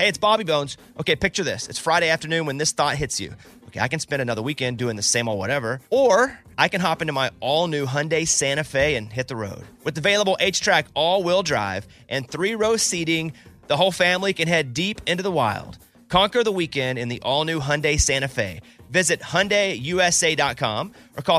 Hey, it's Bobby Bones. Okay, picture this. It's Friday afternoon when this thought hits you. Okay, I can spend another weekend doing the same old whatever, or I can hop into my all-new Hyundai Santa Fe and hit the road. With available H-Track all-wheel drive and 3-row seating, the whole family can head deep into the wild. Conquer the weekend in the all-new Hyundai Santa Fe. Visit HyundaiUSA.com or call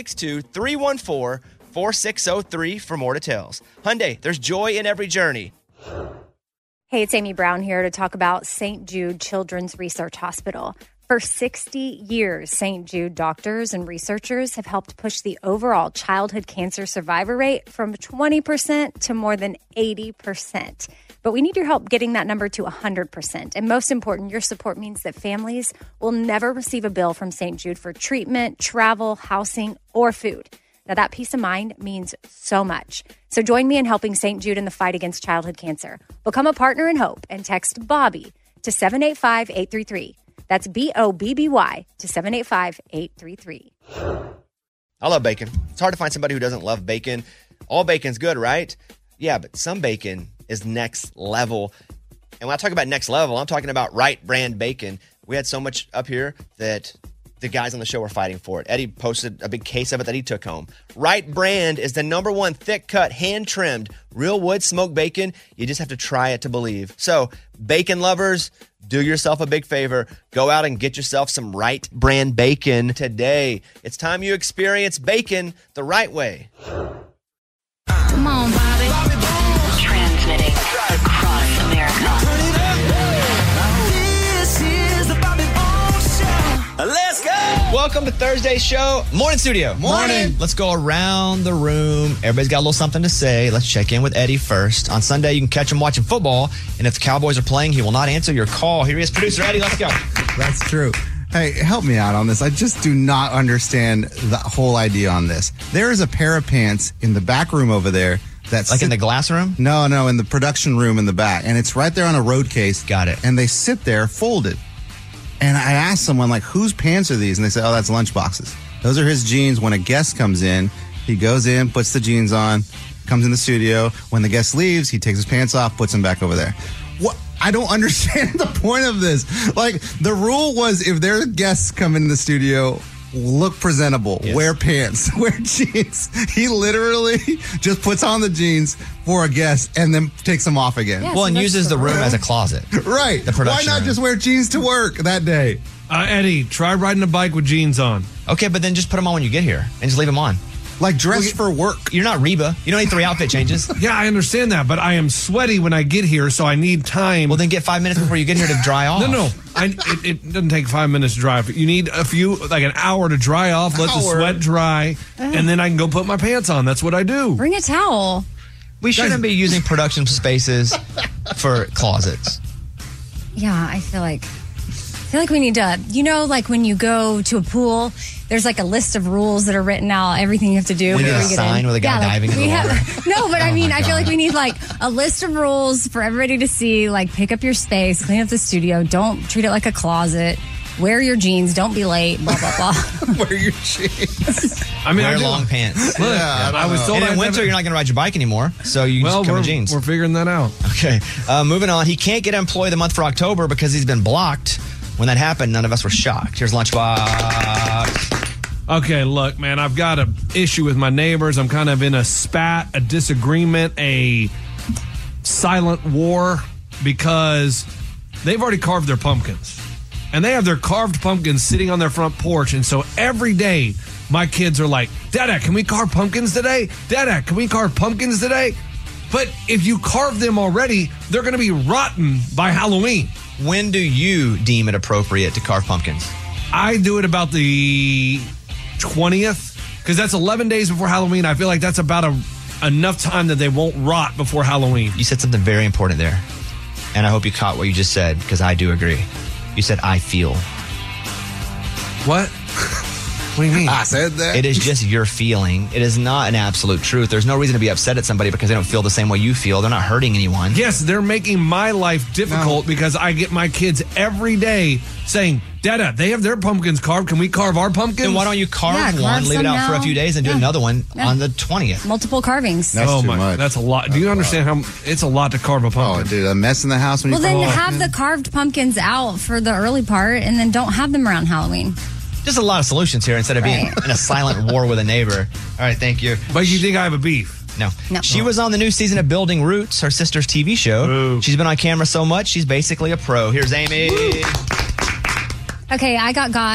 562-314-4603 for more details. Hyundai, there's joy in every journey. Hey, it's Amy Brown here to talk about St. Jude Children's Research Hospital. For 60 years, St. Jude doctors and researchers have helped push the overall childhood cancer survivor rate from 20% to more than 80%. But we need your help getting that number to 100%. And most important, your support means that families will never receive a bill from St. Jude for treatment, travel, housing, or food. Now, that peace of mind means so much. So join me in helping St. Jude in the fight against childhood cancer. Become a partner in hope and text BOBBY to 785-833. That's BOBBY to 785-833. I love bacon. It's hard to find somebody who doesn't love bacon. All bacon's good, right? Yeah, but some bacon is next level. And when I talk about next level, I'm talking about Wright brand bacon. We had so much up here that the guys on the show were fighting for it. Eddie posted a big case of it that he took home. Wright brand is the #1 thick-cut, hand-trimmed, real wood smoked bacon. You just have to try it to believe. So, bacon lovers, do yourself a big favor. Go out and get yourself some Wright brand bacon today. It's time you experience bacon the right way. Come on, Bobby. Transmitting across America. This is the Bobby Bones Show. Let's go. Welcome to Thursday's show. Morning, studio. Morning. Let's go around the room. Everybody's got a little something to say. Let's check in with Eddie first. On Sunday, you can catch him watching football, and if the Cowboys are playing, he will not answer your call. Here he is, producer Eddie. Let's go. That's true. Hey, help me out on this. I just do not understand the whole idea on this. There is a pair of pants in the back room over there. That's Like in the glass room? No, in the production room in the back. And it's right there on a road case. Got it. And they sit there folded. And I asked someone, like, whose pants are these? And they said, oh, that's lunchboxes. Those are his jeans. When a guest comes in, he goes in, puts the jeans on, comes in the studio. When the guest leaves, he takes his pants off, puts them back over there. What? I don't understand the point of this. Like, the rule was if their guests come in the studio, look presentable, yes, wear pants, wear jeans. He literally just puts on the jeans for a guest and then takes them off again. Yeah, Well, so and that's uses the room as a closet. Right. The production Why not room. just wear jeans to work that day? Eddie, try riding a bike with jeans on. Okay, but then just put them on when you get here and just leave them on. Like, dress for work. You're not Reba. You don't need 3 outfit changes. Yeah, I understand that, but I am sweaty when I get here, so I need time. Well, then get 5 minutes before you get here to dry off. No. It doesn't take 5 minutes to dry off. You need like an hour to dry off, let the sweat dry, and then I can go put my pants on. That's what I do. Bring a towel. We shouldn't be using production spaces for closets. Yeah, I feel like we need to, like when you go to a pool, there's like a list of rules that are written out, everything you have to do. We need before a you get sign in. with a guy diving in the water. No, but I mean, my I feel like God. we need like a list of rules for everybody to see, like pick up your space, clean up the studio, don't treat it like a closet, wear your jeans, don't be late, blah, blah, blah. Wear your jeans. I mean, Wear I do. long pants. Look, Yeah, I was told And I'd in winter, never- you're not going to ride your bike anymore, so you Well, just come we're, in jeans. we're figuring that out. Okay, moving on. He can't get Employee of the Month for October because he's been blocked. When that happened, none of us were shocked. Here's Lunchbox. Okay, look, man, I've got an issue with my neighbors. I'm kind of in a spat, a disagreement, a silent war because they've already carved their pumpkins. And they have their carved pumpkins sitting on their front porch. And so every day, my kids are like, Dada, can we carve pumpkins today? Dada, can we carve pumpkins today? But if you carve them already, they're going to be rotten by Halloween. When do you deem it appropriate to carve pumpkins? I do it about the 20th because that's 11 days before Halloween. I feel like that's about enough time that they won't rot before Halloween. You said something very important there, and I hope you caught what you just said because I do agree. You said, I feel. What? What do you mean? I said that. It is just your feeling. It is not an absolute truth. There's no reason to be upset at somebody because they don't feel the same way you feel. They're not hurting anyone. Yes, they're making my life difficult because I get my kids every day saying, Dada, they have their pumpkins carved. Can we carve our pumpkins? Then why don't you carve Yeah, one, carve leave it out some for a now. few days, and do Yeah. another one Yeah. on the 20th? Multiple carvings. That's oh too my, much. that's a lot. Do you understand how it's a lot to carve a Oh, pumpkin? dude, a mess in the house when Well, you then come home. have the carved pumpkins out for the early part and then don't have them around Halloween. Just a lot of solutions here instead of being Right. in a silent war with a neighbor. All right, thank you. But you think I have a beef? No. No. She was on the new season of Building Roots, her sister's TV show. Ooh. She's been on camera so much, she's basically a pro. Here's Amy. Okay, I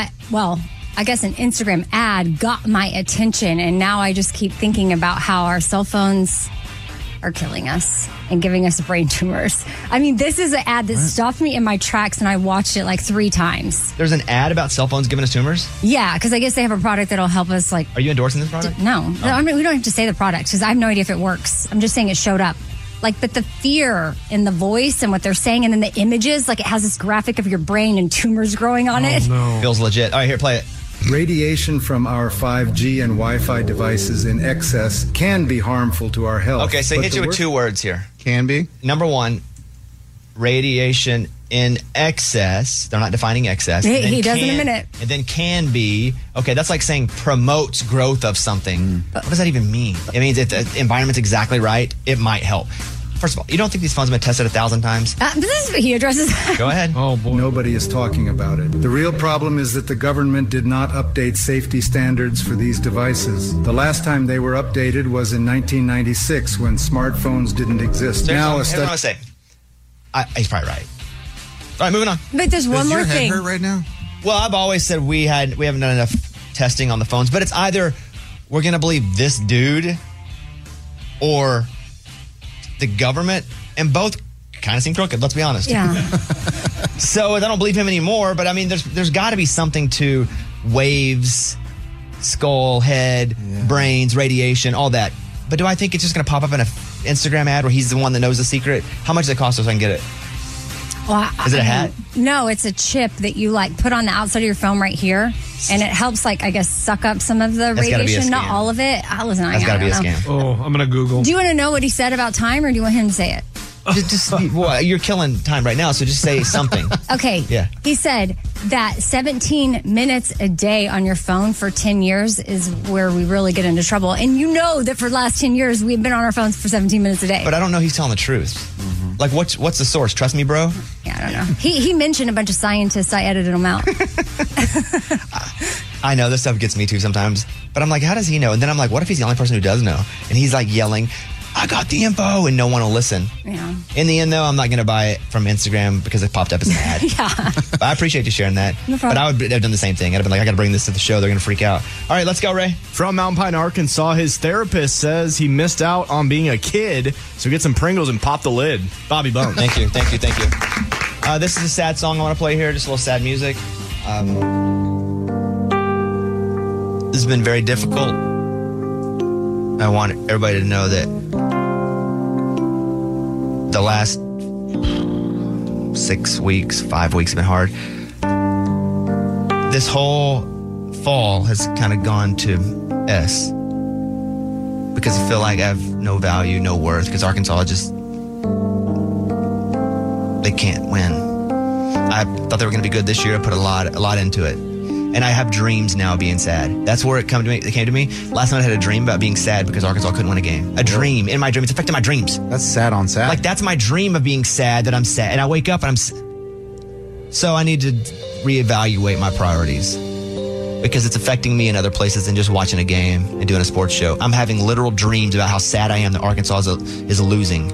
I guess an Instagram ad got my attention, and now I just keep thinking about how our cell phones are killing us and giving us brain tumors. I mean, this is an ad that stopped me in my tracks, and I watched it like 3 times. There's an ad about cell phones giving us tumors. Yeah, because I guess they have a product that'll help us, like, Are you endorsing this product? no. I mean, we don't have to say the product because I have no idea if it works. I'm just saying it showed up. Like, but the fear in the voice and what they're saying, and then the images, like it has this graphic of your brain and tumors growing on it. No. Feels legit. All right, here, play it. Radiation from our 5G and Wi-Fi devices in excess can be harmful to our health. Okay, so But hit the you with worst- 2 words here. Can be. Number 1, radiation in excess. They're not defining excess. He And then does in a minute. And then can be. Okay, that's like saying promotes growth of something. What does that even mean? It means if the environment's exactly right, it might help. First of all, you don't think these phones have been tested 1,000 times? This is what he addresses. Go ahead. Oh, boy. Nobody is talking about it. The real problem is that the government did not update safety standards for these devices. The last time they were updated was in 1996 when smartphones didn't exist. So Now, a here's what I'm going study. to say. He's probably right. All right, moving on. But there's one Does more your head thing. hurt right now? Well, I've always said we haven't done enough testing on the phones, but it's either we're going to believe this dude or the government, and both kind of seem crooked, let's be honest. Yeah. So I don't believe him anymore, but I mean, there's got to be something to waves, skull, head, brains, radiation, all that. But do I think it's just going to pop up in an Instagram ad where he's the one that knows the secret? How much does it cost us so I can get it? Well, Is it a hat? No, it's a chip that you like put on the outside of your phone right here, and it helps, like, I guess, suck up some of the That's gotta be a radiation. Not scam. all of it. Listen, That's got to be a I don't know. scam. Oh, I'm going to Google. Do you want to know what he said about time, or do you want him to say it? Well, you're killing time right now, so just say something. Okay. Yeah. He said that 17 minutes a day on your phone for 10 years is where we really get into trouble. And you know that for the last 10 years, we've been on our phones for 17 minutes a day. But I don't know he's telling the truth. Like, what's the source? Trust me, bro? Yeah, I don't know. He mentioned a bunch of scientists. I edited them out. I know this stuff gets me too sometimes, but I'm like, how does he know? And then I'm like, what if he's the only person who does know? And he's like yelling, I got the info, and no one will listen. Yeah. In the end, though, I'm not going to buy it from Instagram because it popped up as an ad. Yeah. But I appreciate you sharing that. No problem. But I would have done the same thing. I'd have been like, I got to bring this to the show. They're going to freak out. All right, let's go, Ray. From Mountain Pine, Arkansas, his therapist says he missed out on being a kid, so get some Pringles and pop the lid. Bobby Bones. Thank you. This is a sad song I want to play here, just a little sad music. This has been very difficult. I want everybody to know that the last 6 weeks, 5 weeks have been hard. This whole fall has kind of gone to S because I feel like I have no value, no worth, because Arkansas just, they can't win. I thought they were going to be good this year. I put a lot into it. And I have dreams now of being sad. That's where it came to me. Last night I had a dream about being sad because Arkansas couldn't win a game. A dream in my dream. It's affecting my dreams. That's sad on sad. Like, that's my dream of being sad, that I'm sad. And I wake up and I'm so I need to reevaluate my priorities because it's affecting me in other places than just watching a game and doing a sports show. I'm having literal dreams about how sad I am that Arkansas is losing.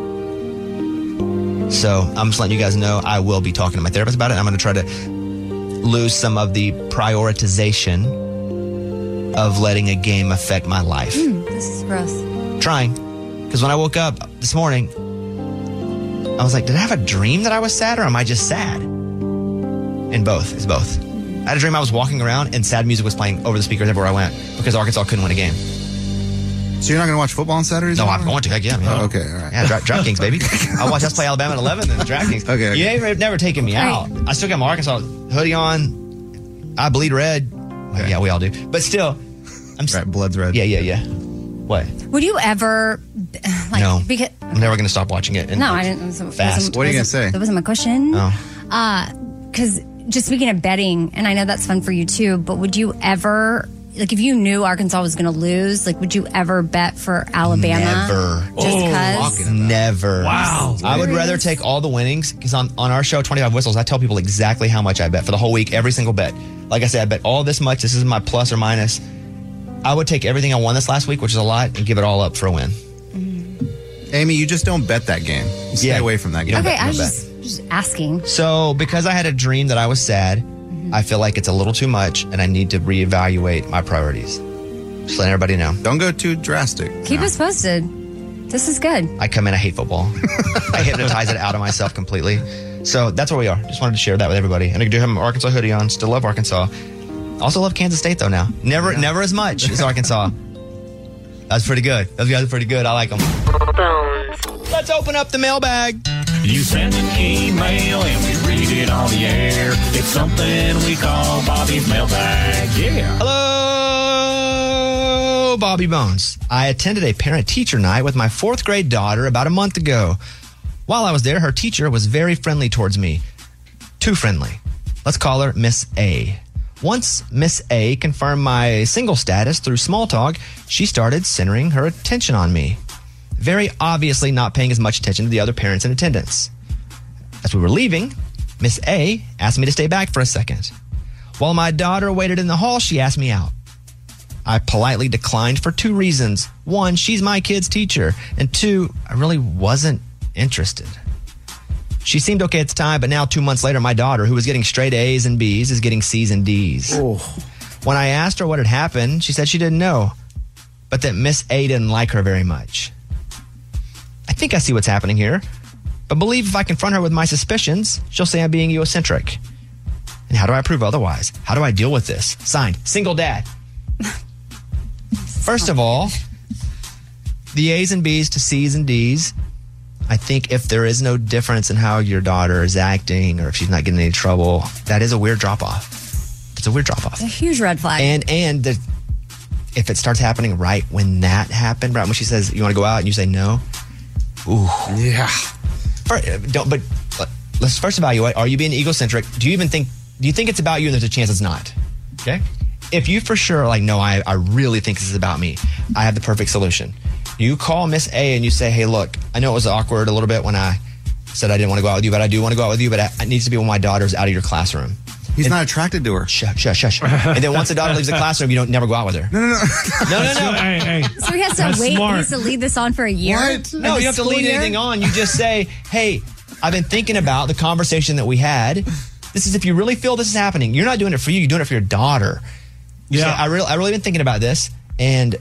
So I'm just letting you guys know I will be talking to my therapist about it. I'm going to try to lose some of the prioritization of letting a game affect my life. This is gross. Trying. Because when I woke up this morning, I was like, did I have a dream that I was sad, or am I just sad? And both. It's both. I had a dream I was walking around and sad music was playing over the speakers everywhere I went because Arkansas couldn't win a game. So you're not going to watch football on Saturdays? No, I'm anymore? going to. Heck yeah. Man. Oh, okay, all right. Yeah, DraftKings, baby. I'll watch us play Alabama at 11 and DraftKings. Okay. You ain't never taken me out. I still got my Arkansas hoodie on. I bleed red. Okay. Yeah, we all do. But still, I'm Right, blood's red. Yeah. What? Would you ever, like, No. because, I'm never going to stop watching it. And no, I didn't. Fast. What are you gonna say? That wasn't my question. Oh. Because just speaking of betting, and I know that's fun for you too, but would you ever, like, if you knew Arkansas was going to lose, like, would you ever bet for Alabama? Never. Just because? Never. Wow. I would rather take all the winnings because on our show, 25 Whistles, I tell people exactly how much I bet for the whole week, every single bet. Like I said, I bet all this much. This is my plus or minus. I would take everything I won this last week, which is a lot, and give it all up for a win. Amy, you just don't bet that game. You stay Yeah. away from that You game. don't Okay, bet, I you was don't just asking. So, because I had a dream that I was sad, I feel like it's a little too much, and I need to reevaluate my priorities. Just letting everybody know. Don't go too drastic. Keep us posted. This is good. I come in, I hate football. I hypnotize it out of myself completely. So that's where we are. Just wanted to share that with everybody. And I do have my Arkansas hoodie on. Still love Arkansas. Also love Kansas State though now. Never as much as Arkansas. That's pretty good. Those guys are pretty good. I like them. Let's open up the mailbag. You send an email and we read it on the air. It's something we call Bobby's mailbag. Yeah. Hello, Bobby Bones. I attended a parent-teacher night with my 4th grade daughter about a month ago. While I was there, her teacher was very friendly towards me. Too friendly. Let's call her Miss A. Once Miss A confirmed my single status through small talk, she started centering her attention on me. Very obviously not paying as much attention to the other parents in attendance. As we were leaving, Miss A asked me to stay back for a second. While my daughter waited in the hall, she asked me out. I politely declined for 2 reasons. 1, she's my kid's teacher. And 2, I really wasn't interested. She seemed okay at the time, but now 2 months later, my daughter, who was getting straight A's and B's, is getting C's and D's. Oh. When I asked her what had happened, she said she didn't know, but that Miss A didn't like her very much. I think I see what's happening here, but believe if I confront her with my suspicions, she'll say I'm being egocentric. And how do I prove otherwise? How do I deal with this? Signed, single dad. First of all, the A's and B's to C's and D's, I think if there is no difference in how your daughter is acting or if she's not getting any trouble, that is a weird drop-off. It's a weird drop-off. It's a huge red flag. And if it starts happening right when that happened, right when she says, you want to go out, and you say no, ooh. Yeah. But let's first evaluate, are you being egocentric? Do you think it's about you and there's a chance it's not? Okay? If you for sure are like, no, I really think this is about me, I have the perfect solution. You call Miss A and you say, hey, look, I know it was awkward a little bit when I said I didn't want to go out with you, but I do want to go out with you, but it needs to be when my daughter's out of your classroom. He's not attracted to her. Shush. And then once the daughter leaves the classroom, you don't never go out with her. No. No. Hey. So he has to That's wait. smart. He has to lead this on for a year. What? No, you don't have to lead anything on. You just say, hey, I've been thinking about the conversation that we had. This is if you really feel this is happening. You're not doing it for you. You're doing it for your daughter. You Yeah. say, I really been thinking about this, and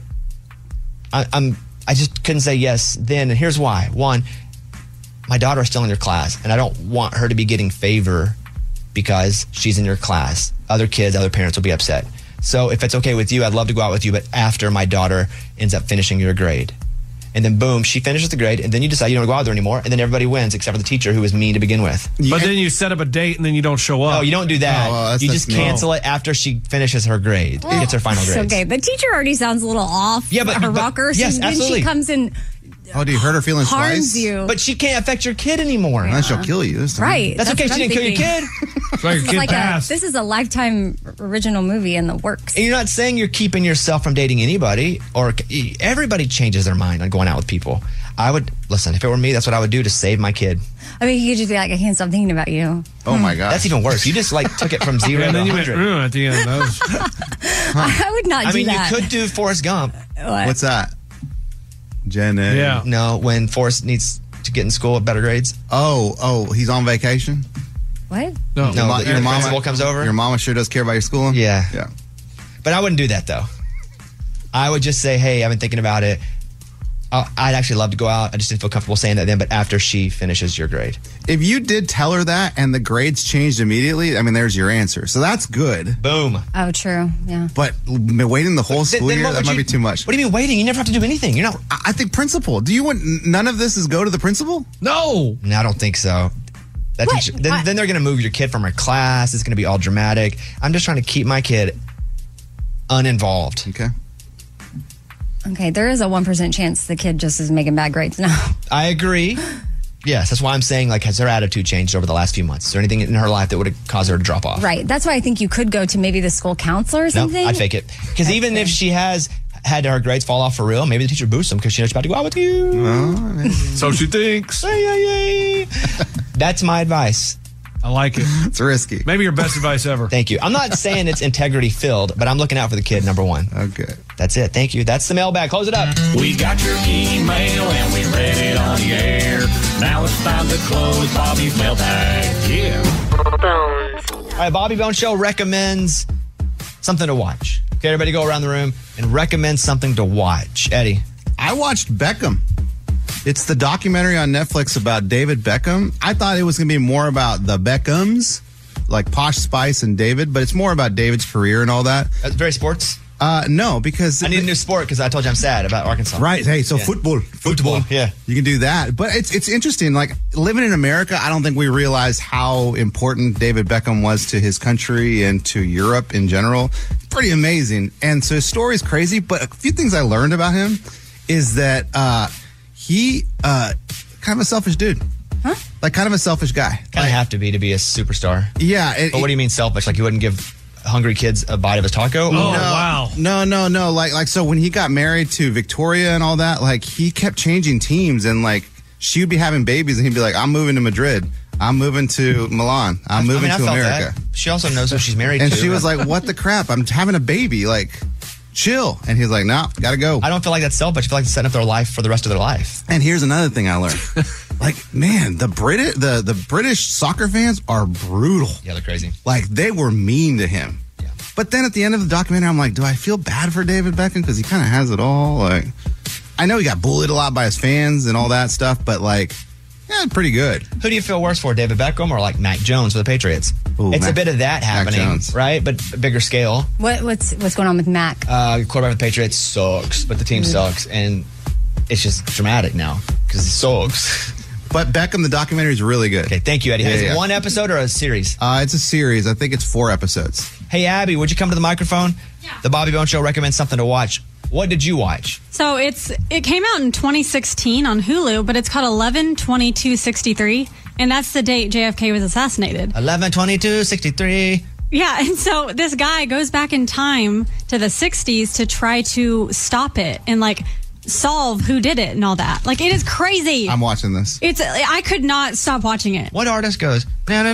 I just couldn't say yes then. And here's why. 1, my daughter is still in your class, and I don't want her to be getting favor because she's in your class. Other kids, other parents will be upset. So if it's okay with you, I'd love to go out with you, but after my daughter ends up finishing your grade. And then boom, she finishes the grade, and then you decide you don't want to go out with her anymore, and then everybody wins except for the teacher who was mean to begin with. But then you set up a date and then you don't show up. No, you don't do that. Oh, well, you just that's mean. cancel it after she finishes her grade, gets her final grades. Okay, the teacher already sounds a little off. Yeah, but- her but- rocker. yes, then absolutely. she comes and Oh, do you hurt her feelings harms twice? you. But she can't affect your kid anymore. Unless she'll kill you this time. Right. That's okay. what She I'm didn't kill your thinking. kid. It's like a It's kid like passed. this is a Lifetime original movie in the works. And you're not saying you're keeping yourself from dating anybody, or everybody changes their mind on going out with people. I would listen. If it were me, that's what I would do to save my kid. I mean, you could just be like, I can't stop thinking about you. Oh my God. That's even worse. You just like took it from 0 Yeah, and to then you went 100. at the end. That was, I would not I do mean, that. you could do Forrest Gump. What? What's that? Jenny. yeah. No, when Forrest needs to get in school with better grades. Oh, he's on vacation? What? No. No, your principal comes over. Your mama sure does care about your schooling? Yeah. Yeah. But I wouldn't do that though. I would just say, hey, I've been thinking about it. I'd actually love to go out. I just didn't feel comfortable saying that then, but after she finishes your grade. If you did tell her that and the grades changed immediately, I mean, there's your answer. So that's good. Boom. Oh, true. Yeah. But waiting the whole school Then year, what that would might you- be too much. What do you mean waiting? You never have to do anything. You're not. I think principal. Do you want none of this is go to the principal? No. No, I don't think so. That What? teacher, then they're going to move your kid from her class. It's going to be all dramatic. I'm just trying to keep my kid uninvolved. Okay, there is a 1% chance the kid just is making bad grades now. I agree. Yes, that's why I'm saying, like, has her attitude changed over the last few months? Is there anything in her life that would have caused her to drop off? Right. That's why I think you could go to maybe the school counselor or No, something. I'd fake it. Because even if she has had her grades fall off for real, maybe the teacher boosts them because she knows she's about to go out with you. So she thinks. That's my advice. I like it. It's risky. Maybe your best advice ever. Thank you. I'm not saying it's integrity filled, but I'm looking out for the kid, number one. Okay. That's it. Thank you. That's the mailbag. Close it up. We got your email and we read it on the air. Now it's time to close Bobby's mailbag. Yeah. All right, Bobby Bones Show recommends something to watch. Okay, everybody go around the room and recommend something to watch. Eddie. I watched Beckham. It's the documentary on Netflix about David Beckham. I thought it was going to be more about the Beckhams, like Posh Spice and David, but it's more about David's career and all that. That's very sports. No, because I need a new sport because I told you I'm sad about Arkansas. Right. Hey, so Yeah. football. Yeah. You can do that. But it's interesting. Like living in America, I don't think we realize how important David Beckham was to his country and to Europe in general. Pretty amazing. And so his story is crazy. But a few things I learned about him is that he kind of a selfish dude. Huh? Like kind of a selfish guy. Kind of have to be a superstar. Yeah. But what do you mean selfish? Like you wouldn't give hungry kids a bite of his taco? Oh, wow. No. Like so when he got married to Victoria and all that, like he kept changing teams and like she would be having babies and he'd be like, I'm moving to Madrid. I'm moving to Milan. I'm moving I to felt America. that. She also knows who she's married And to. she was like, what the crap? I'm having a baby. Like, chill. And he's like, no, gotta go. I don't feel like that's selfish. I feel like it's setting up their life for the rest of their life. And here's another thing I learned. Like, man, the British soccer fans are brutal. Yeah, they're crazy. Like, they were mean to him. Yeah. But then at the end of the documentary, I'm like, do I feel bad for David Beckham? Because he kind of has it all. Like, I know he got bullied a lot by his fans and all that stuff, but like, yeah, pretty good. Who do you feel worse for, David Beckham or like Mac Jones for the Patriots? Ooh, It's a Mac- bit of that happening, Jones. right? But a bigger scale. What's going on with Mac? Quarterback of the Patriots sucks, but the team sucks, and it's just dramatic now because it sucks. But Beckham, the documentary is really good. Okay, thank you, Eddie. Is Yeah. it one episode or a series? It's a series. I think it's 4 episodes. Hey, Abby, would you come to the microphone? Yeah. The Bobby Bones Show recommends something to watch. What did you watch? So it came out in 2016 on Hulu, but it's called 11/22/63, and that's the date JFK was assassinated. 11/22/63. Yeah, and so this guy goes back in time to the 60s to try to stop it and like solve who did it and all that. Like it is crazy. I'm watching this. I could not stop watching it. What artist goes?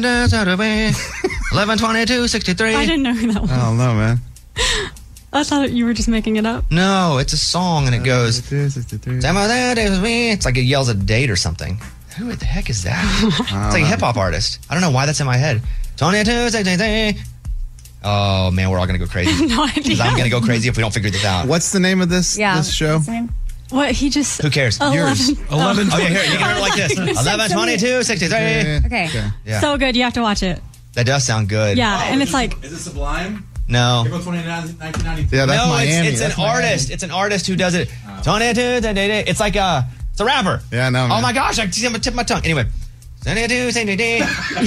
11/22/63. I didn't know who that was. I don't know, man. I thought you were just making it up. No, it's a song and it goes. 63. It's like it yells a date or something. Who the heck is that? It's like a hip hop artist. I don't know why that's in my head. 22/63. Oh man, we're all gonna go crazy. No idea. I'm gonna go crazy if we don't figure this out. What's the name of this show? What's the name? What he just? Who cares? Yours. 11. Oh yeah, here you can hear it like this. 11/22/63. Okay. Yeah. So good, you have to watch it. That does sound good. Yeah, and it's like Is it Sublime? No. April 29th, 1993. Yeah, that's No, Miami. it's an That's Miami. artist. It's an artist who does it. 22/63. It's like it's a rapper. Yeah, I know, Oh man. my gosh, I can see him on the tip of my tongue. Anyway. 22/63.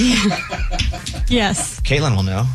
yes. Caitlin will know.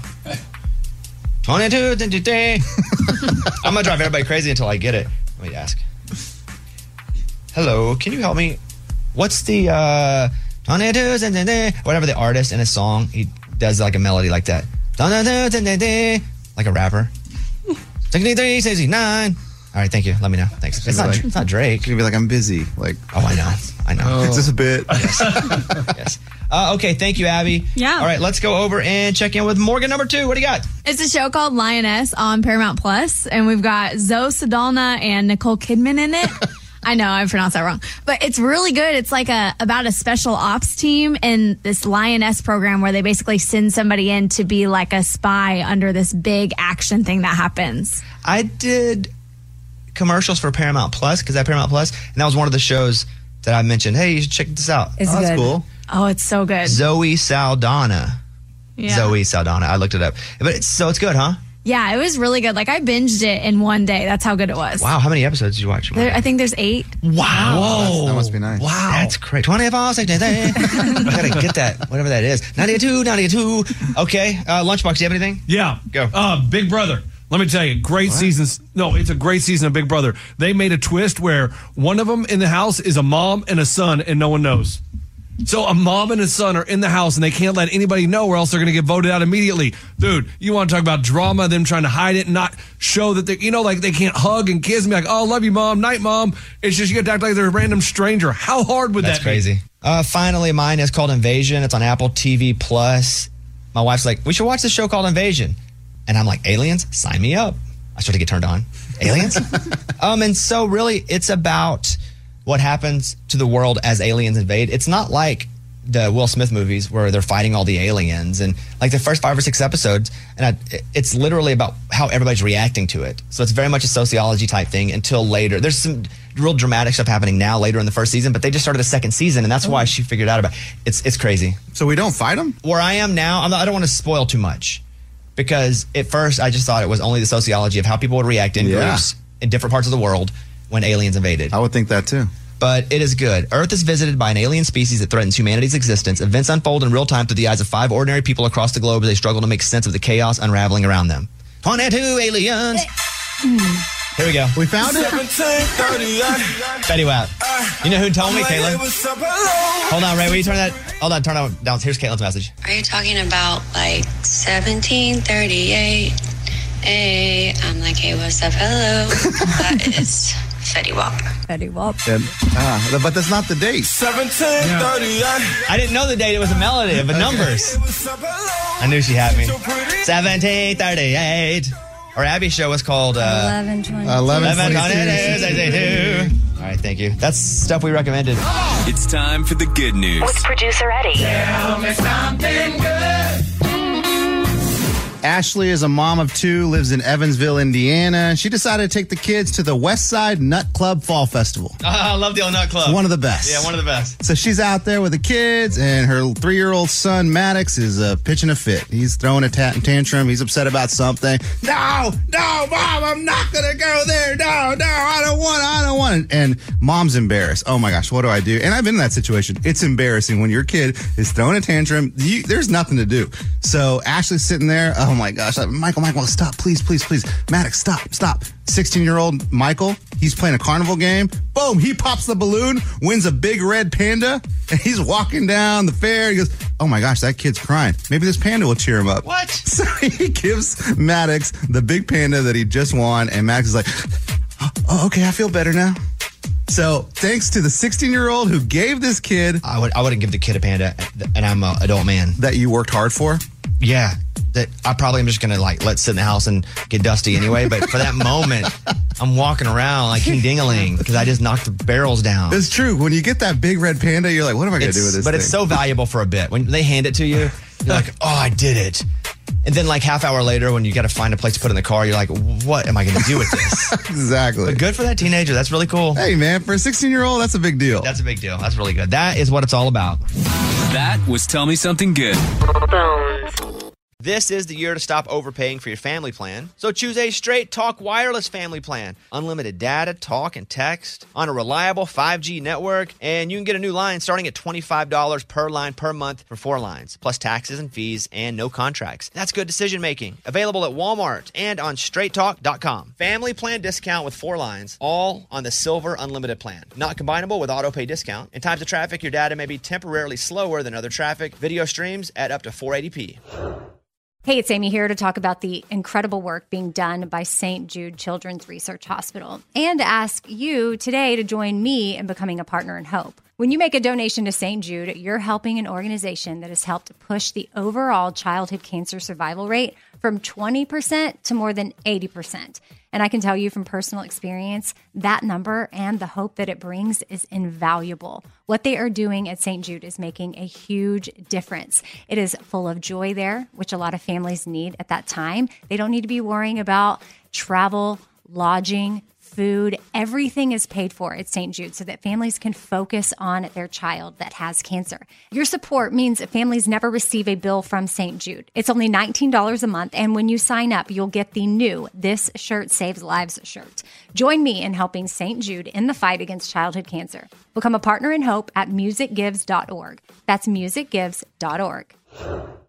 22/63. I'm gonna drive everybody crazy until I get it. Let me ask. Hello, can you help me? What's the 22/63? Whatever the artist in a song, he does like a melody like that. 22/63, like a rapper. 63, 69. All right, thank you. Let me know. Thanks. It's not Drake. You're gonna be like, I'm busy. Like, Oh, I know. it's just a bit. Yes. Okay, thank you, Abby. Yeah. All right, let's go over and check in with Morgan number 2. What do you got? It's a show called Lioness on Paramount Plus, and we've got Zoe Saldana and Nicole Kidman in it. I know I pronounced that wrong, but it's really good. It's like about a special ops team in this Lioness program where they basically send somebody in to be like a spy under this big action thing that happens. I did commercials for Paramount Plus because I have Paramount Plus, and that was one of the shows that I mentioned. Hey, you should check this out. It's That's good. cool. Oh, it's so good. Zoe Saldana. Yeah. Zoe Saldana. I looked it up. But it's good, huh? Yeah, it was really good. Like I binged it in one day. That's how good it was. Wow, how many episodes did you watch? I think there's 8. Wow. That must be nice. Wow. That's great. 24, 63. I gotta get that, whatever that is. 92. Okay, Lunchbox, do you have anything? Yeah. Go. Big Brother. Let me tell you, great seasons. No, it's a great season of Big Brother. They made a twist where one of them in the house is a mom and a son, and no one knows. So a mom and a son are in the house, and they can't let anybody know, or else they're going to get voted out immediately. Dude, you want to talk about drama, them trying to hide it and not show that they, like they can't hug and kiss and be like, oh, love you, mom, night, mom. It's just you get to act like they're a random stranger. How hard would that be? That's crazy. Finally, mine is called Invasion. It's on Apple TV Plus. My wife's like, we should watch this show called Invasion. And I'm like, aliens? Sign me up. I start to get turned on. Aliens? And so really, it's about what happens to the world as aliens invade. It's not like the Will Smith movies where they're fighting all the aliens, and like the first 5 or 6 episodes, and it's literally about how everybody's reacting to it. So it's very much a sociology type thing until later. There's some real dramatic stuff happening now later in the first season, but they just started the second season, and that's why she figured out about it. It's crazy. So we don't fight them? Where I am now, I don't want to spoil too much, because at first I just thought it was only the sociology of how people would react in groups in different parts of the world when aliens invaded. I would think that too. But it is good. Earth is visited by an alien species that threatens humanity's existence. Events unfold in real time through the eyes of 5 ordinary people across the globe as they struggle to make sense of the chaos unraveling around them. 22 aliens. Here we go. We found it? Betty Watt. You know who told me, Caitlin? Hold on, Ray. Will you turn that? Hold on, turn it down. Here's Caitlin's message. Are you talking about like 1738? Hey, I'm like, hey, what's up? Hello. That is Fetty Wap. Fetty Wap. But that's not the date. 1738. I didn't know the date. It was a melody, but numbers. I knew she had me. 1738. Our Abby show was called 11:22. 11:22. All right, thank you. That's stuff we recommended. It's time for the good news. With producer Eddie. Tell me something good. Ashley is a mom of 2, lives in Evansville, Indiana. She decided to take the kids to the West Side Nut Club Fall Festival. I love the old Nut Club. It's one of the best. Yeah, one of the best. So she's out there with the kids, and her 3-year-old son, Maddox, is pitching a fit. He's throwing a tantrum. He's upset about something. No, Mom, I'm not going to go there. No, I don't want it. And Mom's embarrassed. Oh, my gosh, what do I do? And I've been in that situation. It's embarrassing when your kid is throwing a tantrum. There's nothing to do. So Ashley's sitting there. Oh, my gosh. Michael, stop. Please. Maddox, stop. 16-year-old Michael, he's playing a carnival game. Boom, he pops the balloon, wins a big red panda, and he's walking down the fair. He goes, oh my gosh, that kid's crying. Maybe this panda will cheer him up. What? So he gives Maddox the big panda that he just won, and Maddox is like, oh, okay, I feel better now. So thanks to the 16-year-old who gave this kid... I wouldn't give the kid a panda, and I'm an adult man. That you worked hard for? Yeah. That I probably am just going to let sit in the house and get dusty anyway. But for that moment, I'm walking around like King Ding-a-ling because I just knocked the barrels down. It's true. When you get that big red panda, you're like, what am I going to do with this But thing? It's so valuable for a bit. When they hand it to you, you're like, oh, I did it. And then like half hour later, when you got to find a place to put in the car, you're like, what am I going to do with this? Exactly. But good for that teenager. That's really cool. Hey, man, for a 16-year-old, that's a big deal. That's a big deal. That's really good. That is what it's all about. That was Tell Me Something Good. This is the year to stop overpaying for your family plan. So choose a Straight Talk Wireless family plan. Unlimited data, talk, and text on a reliable 5G network. And you can get a new line starting at $25 per line per month for 4 lines, plus taxes and fees and no contracts. That's good decision making. Available at Walmart and on straighttalk.com. Family plan discount with 4 lines, all on the Silver Unlimited plan. Not combinable with auto pay discount. In times of traffic, your data may be temporarily slower than other traffic. Video streams at up to 480p. Hey, it's Amy here to talk about the incredible work being done by St. Jude Children's Research Hospital and to ask you today to join me in becoming a partner in hope. When you make a donation to St. Jude, you're helping an organization that has helped push the overall childhood cancer survival rate from 20% to more than 80%. And I can tell you from personal experience, that number and the hope that it brings is invaluable. What they are doing at St. Jude is making a huge difference. It is full of joy there, which a lot of families need at that time. They don't need to be worrying about travel, lodging, food. Everything is paid for at St. Jude so that families can focus on their child that has cancer. Your support means that families never receive a bill from St. Jude. It's only $19 a month, and when you sign up, you'll get the new This Shirt Saves Lives shirt. Join me in helping St. Jude in the fight against childhood cancer. Become a partner in hope at musicgives.org. That's musicgives.org.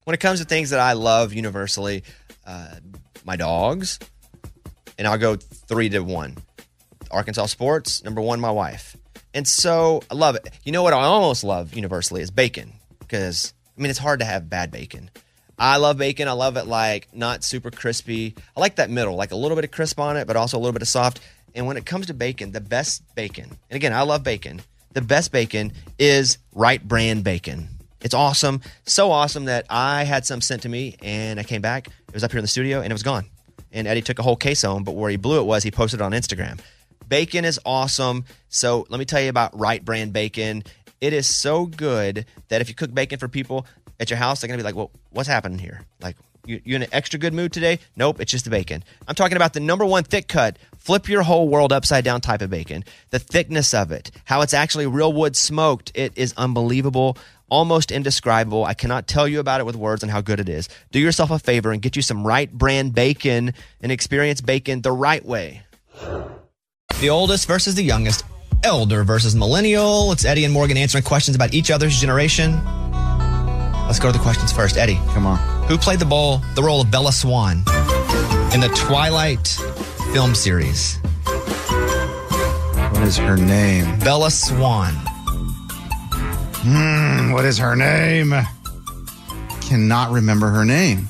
When it comes to things that I love universally, my dogs, and I'll go 3-1. Arkansas sports, number 1, my wife. And so I love it. You know what I almost love universally is bacon, because, I mean, it's hard to have bad bacon. I love bacon. I love it like not super crispy. I like that middle, like a little bit of crisp on it, but also a little bit of soft. And when it comes to bacon, the best bacon, and again, I love bacon. The best bacon is Wright Brand bacon. It's awesome. So awesome that I had some sent to me and I came back. It was up here in the studio and it was gone. And Eddie took a whole case home, but where he blew it was he posted it on Instagram. Bacon is awesome. So let me tell you about Wright Brand bacon. It is so good that if you cook bacon for people at your house, they're going to be like, well, what's happening here? Like, you in an extra good mood today? Nope, it's just the bacon. I'm talking about the number 1 thick cut, flip your whole world upside down type of bacon. The thickness of it, how it's actually real wood smoked. It is unbelievable, almost indescribable. I cannot tell you about it with words and how good it is. Do yourself a favor and get you some Wright Brand bacon and experience bacon the right way. The oldest versus the youngest, elder versus millennial. It's Eddie and Morgan answering questions about each other's generation. Let's go to the questions first. Eddie, come on. Who played the role of Bella Swan in the Twilight film series? What is her name? Bella Swan. What is her name? Cannot remember her name.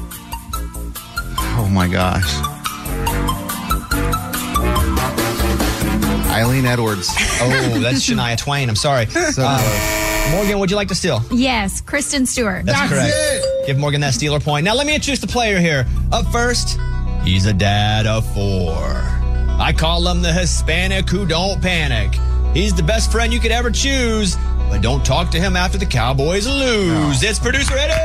Oh my gosh. Eileen Edwards. Oh, that's Shania Twain. I'm sorry. Morgan, would you like to steal? Yes, Kristen Stewart. That's correct. Give Morgan that stealer point. Now let me introduce the player here. Up first, he's a dad of 4. I call him the Hispanic who don't panic. He's the best friend you could ever choose, but don't talk to him after the Cowboys lose. It's producer Eddie.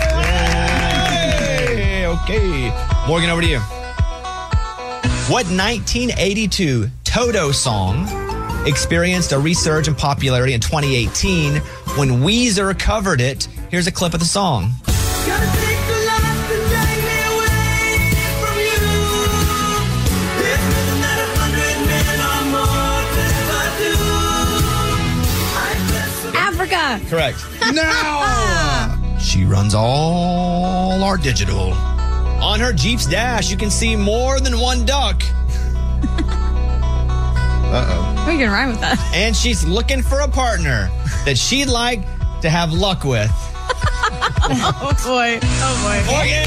Yay! Okay. Morgan, over to you. What 1982 Toto song experienced a resurge in popularity in 2018 when Weezer covered it? Here's a clip of the song. Africa. Correct. No! She runs all our digital. On her Jeep's dash, you can see more than one duck. Uh-oh. We can rhyme with that. And she's looking for a partner that she'd like to have luck with. Oh, boy. Oh, boy. Morgan!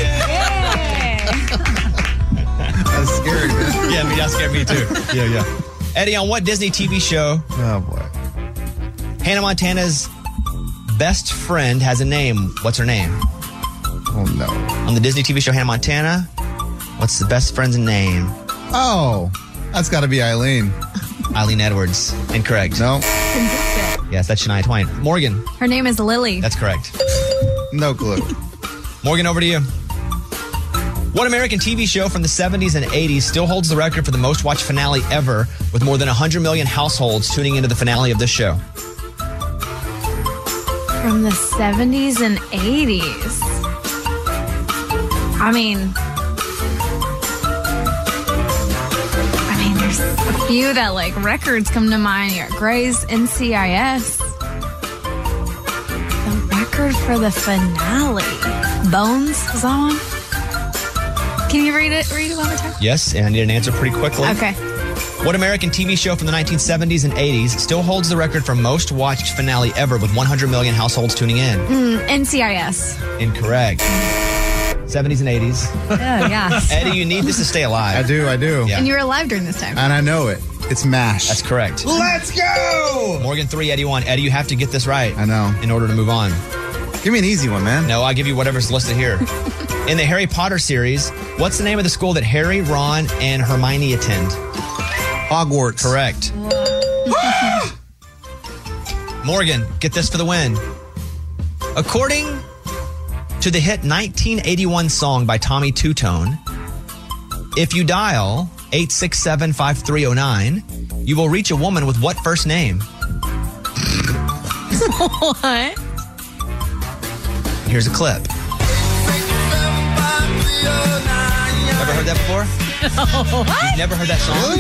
That's scary, man. Yeah, that scared me too. Yeah. Eddie, on what Disney TV show? Oh, boy. Hannah Montana's best friend has a name. What's her name? Oh, no. On the Disney TV show Hannah Montana, what's the best friend's name? Oh, that's got to be Eileen. Eileen Edwards. Incorrect. No. Yes, that's Shania Twain. Morgan. Her name is Lily. That's correct. No clue. Morgan, over to you. What American TV show from the 70s and 80s still holds the record for the most watched finale ever, with more than 100 million households tuning into the finale of this show? From the 70s and 80s. I mean, there's a few that, like, records come to mind. You got Grey's, NCIS. The record for the finale. Bones was that one? Can you read it one more time? Yes, and I need an answer pretty quickly. Okay. What American TV show from the 1970s and 80s still holds the record for most watched finale ever with 100 million households tuning in? NCIS. Incorrect. 70s and 80s. Oh, yeah. Eddie, you need this to stay alive. I do. Yeah. And you were alive during this time. And I know it. It's MASH. That's correct. Let's go! Morgan 3, Eddie 1. Eddie, you have to get this right. I know. In order to move on. Give me an easy one, man. No, I'll give you whatever's listed here. In the Harry Potter series, what's the name of the school that Harry, Ron, and Hermione attend? Hogwarts. Correct. Morgan, get this for the win. According to the hit 1981 song by Tommy Two-Tone, if you dial 867-5309, you will reach a woman with what first name? What? Here's a clip. Ever heard that before? What? You've never heard that song?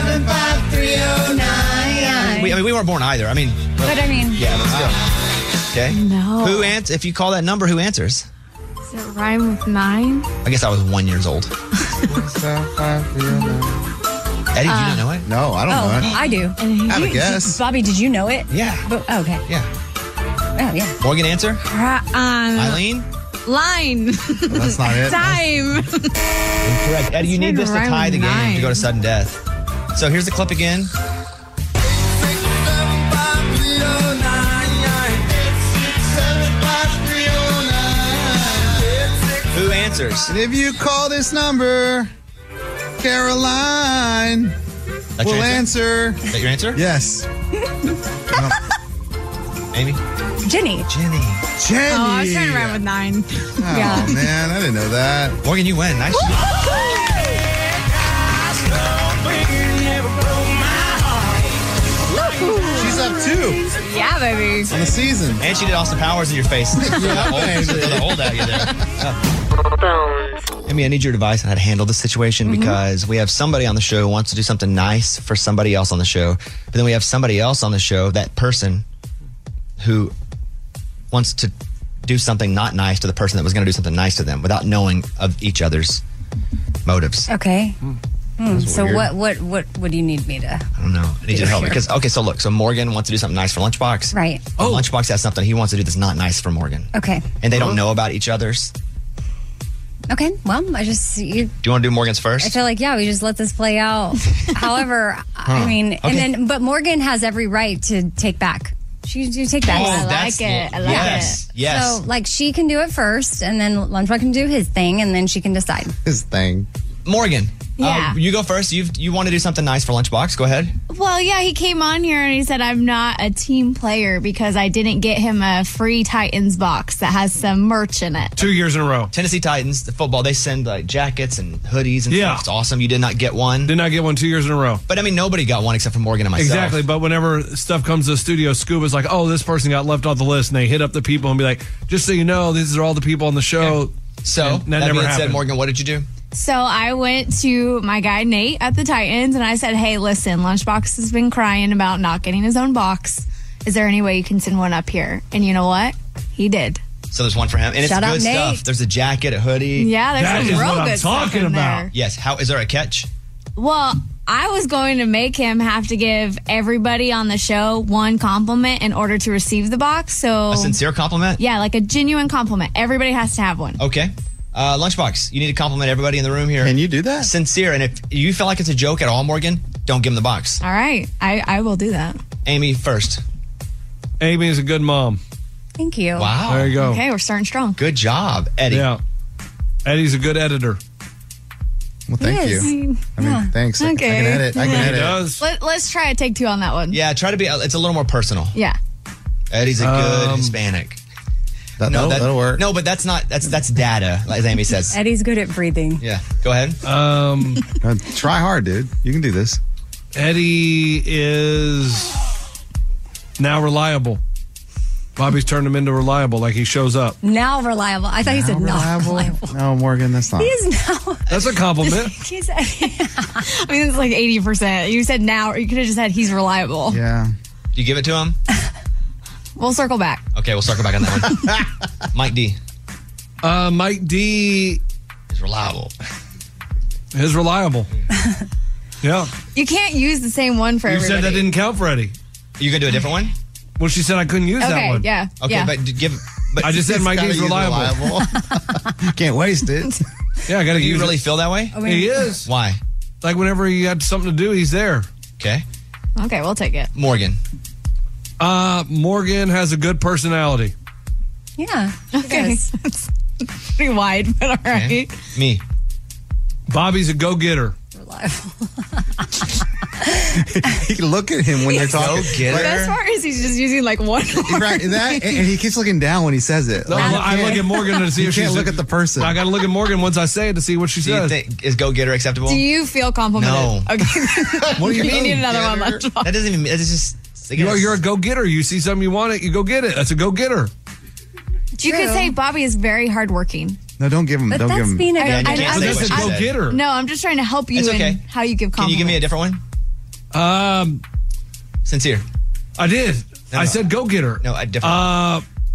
867-5309. We weren't born either. But I mean, Yeah, let's go. Okay. No. If you call that number, who answers? Does it rhyme with 9? I guess I was 1 year old. Eddie, do you not know it? No, I don't know it. I do. I have a guess. Bobby, did you know it? Yeah. Okay. Yeah. Oh, yeah. Morgan, answer? Eileen? Line. Well, that's not it. Time. Incorrect. Eddie, you need this to rhyme tie the with game 9. to go to sudden death. So here's the clip again. Who answers? And if you call this number, Caroline That's your will answer. Is that your answer? Yes. Amy? Jenny. Jenny. Jenny. Oh, I was trying to rhyme with 9. Oh, Yeah. man, I didn't know that. Morgan, you win. Nice. She's up 2 Yeah, baby. on the season. And she did Austin Powers in your face. The hold out you there. Amy, I need your advice on how to handle this situation because we have somebody on the show who wants to do something nice for somebody else on the show. But then we have somebody else on the show, that person who wants to do something not nice to the person that was going to do something nice to them without knowing of each other's motives. Okay. So weird. what do you need me to? I don't know. I need you to help me. Because, so look, so Morgan wants to do something nice for Lunchbox. Right. Oh. Lunchbox has something he wants to do that's not nice for Morgan. Okay. And they don't know about each other's. Okay. Well, Do you want to do Morgan's first? I feel like, we just let this play out. However, I mean, Okay. but Morgan has every right to take back. She take back. I like it. I like yes, it. Yes. So, like, she can do it first, and then Lunchbox can do his thing, and then she can decide. His thing. Morgan. Yeah. You go first. You want to do something nice for Lunchbox. Go ahead. Well, yeah, he came on here and he said, I'm not a team player because I didn't get him a free Titans box that has some merch in it. 2 years in a row. Tennessee Titans, the football, they send like jackets and hoodies and Yeah. stuff. It's awesome. You did not get one. Did not get one 2 years in a row. But I mean, nobody got one except for Morgan and myself. Exactly, but whenever stuff comes to the studio, Scuba's like, oh, this person got left off the list, and they hit up the people and be like, just so you know, these are all the people on the show. So, And that never being happened. said, Morgan, what did you do? So I went to my guy Nate at the Titans and I said, hey, listen, Lunchbox has been crying about not getting his own box. Is there any way you can send one up here? And you know what? He did. So there's one for him. And Shout it's out good Nate. stuff. There's a jacket, a hoodie. Yeah, there's That some is real what I'm good stuff talking in about. there. Yes. Is there a catch? Well, I was going to make him have to give everybody on the show one compliment in order to receive the box. So A sincere compliment? yeah, like a genuine compliment. Everybody has to have one. Okay. Lunchbox, you need to compliment everybody in the room here. Can you do that? Sincere. And if you feel like it's a joke at all, Morgan, don't give him the box. All right, I will do that. Amy first. Amy is a good mom. Thank you. Wow. There you go. Okay, we're starting strong. Good job, Eddie. Yeah. Eddie's a good editor. Well, thank He is. you. I mean, thanks. I Okay. can edit. I can He edit. does. Let's try a take 2 on that one. Yeah, try to be, it's a little more personal. Yeah. Eddie's a good Hispanic. That'll work. No, but that's data, as Amy says. Eddie's good at breathing. Yeah, go ahead. Try hard, dude. You can do this. Eddie is now reliable. Bobby's turned him into reliable, like he shows up. Now reliable. I thought you said not reliable. No, Morgan, that's not. He is now. That's a compliment. He's, I mean, it's like 80%. You said now, or you could have just said he's reliable. Yeah. Do you give it to him? We'll circle back. Okay, we'll circle back on that one. Mike D. Mike D is reliable. Is reliable. Yeah. You can't use the same one for You everybody. said that didn't count for Eddie. You gonna do a different one? Well, she said I couldn't use that Okay, one. yeah. Okay, yeah. but give. But I just said Mike Gotta D's use reliable. Can't waste it. Yeah, I got to do you use really it. feel that way? He is. Why? Like whenever he had something to do, he's there. Okay. Okay, we'll take it. Morgan. Morgan has a good personality. Yeah. Okay. It's pretty wide, but all right. Okay. Me. Bobby's a go-getter. You can look at him when you're talking. Go-getter. The best part is he's just using like one word. Right, and he keeps looking down when he says it. No, I look at Morgan to see You if can't she's look at the person. I got to look at Morgan once I say it to see what she Do you says. think is go getter acceptable? Do you feel complimented? No. Okay. What do you mean, need another one, getter? Lunchbox. That doesn't even. It's just. You're a go-getter. You see something you want it, you go get it. That's a go-getter. You could True. say Bobby is very hardworking. No, don't give him. But don't give that's him. being a Yeah, you I- can't I- say I- what That's a she said. go-getter. No, I'm just trying to help you It's in okay. how you give Can compliments. you give me a different one? Sincere. I did. No, I no. said go-getter. No, a different.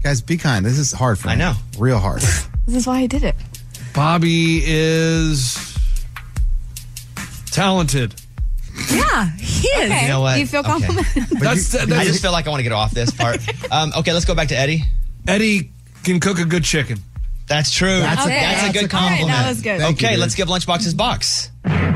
Guys, be kind. This is hard for me. I know. Real hard. This is why I did it. Bobby is talented. Yeah, he is. Okay. You know what? You feel Okay. complimented? I just feel like I want to get off this part. Okay, let's go back to Eddie. Eddie can cook a good chicken. That's true. That's a good compliment. All right, that was good. Okay, let's give Lunchbox his box.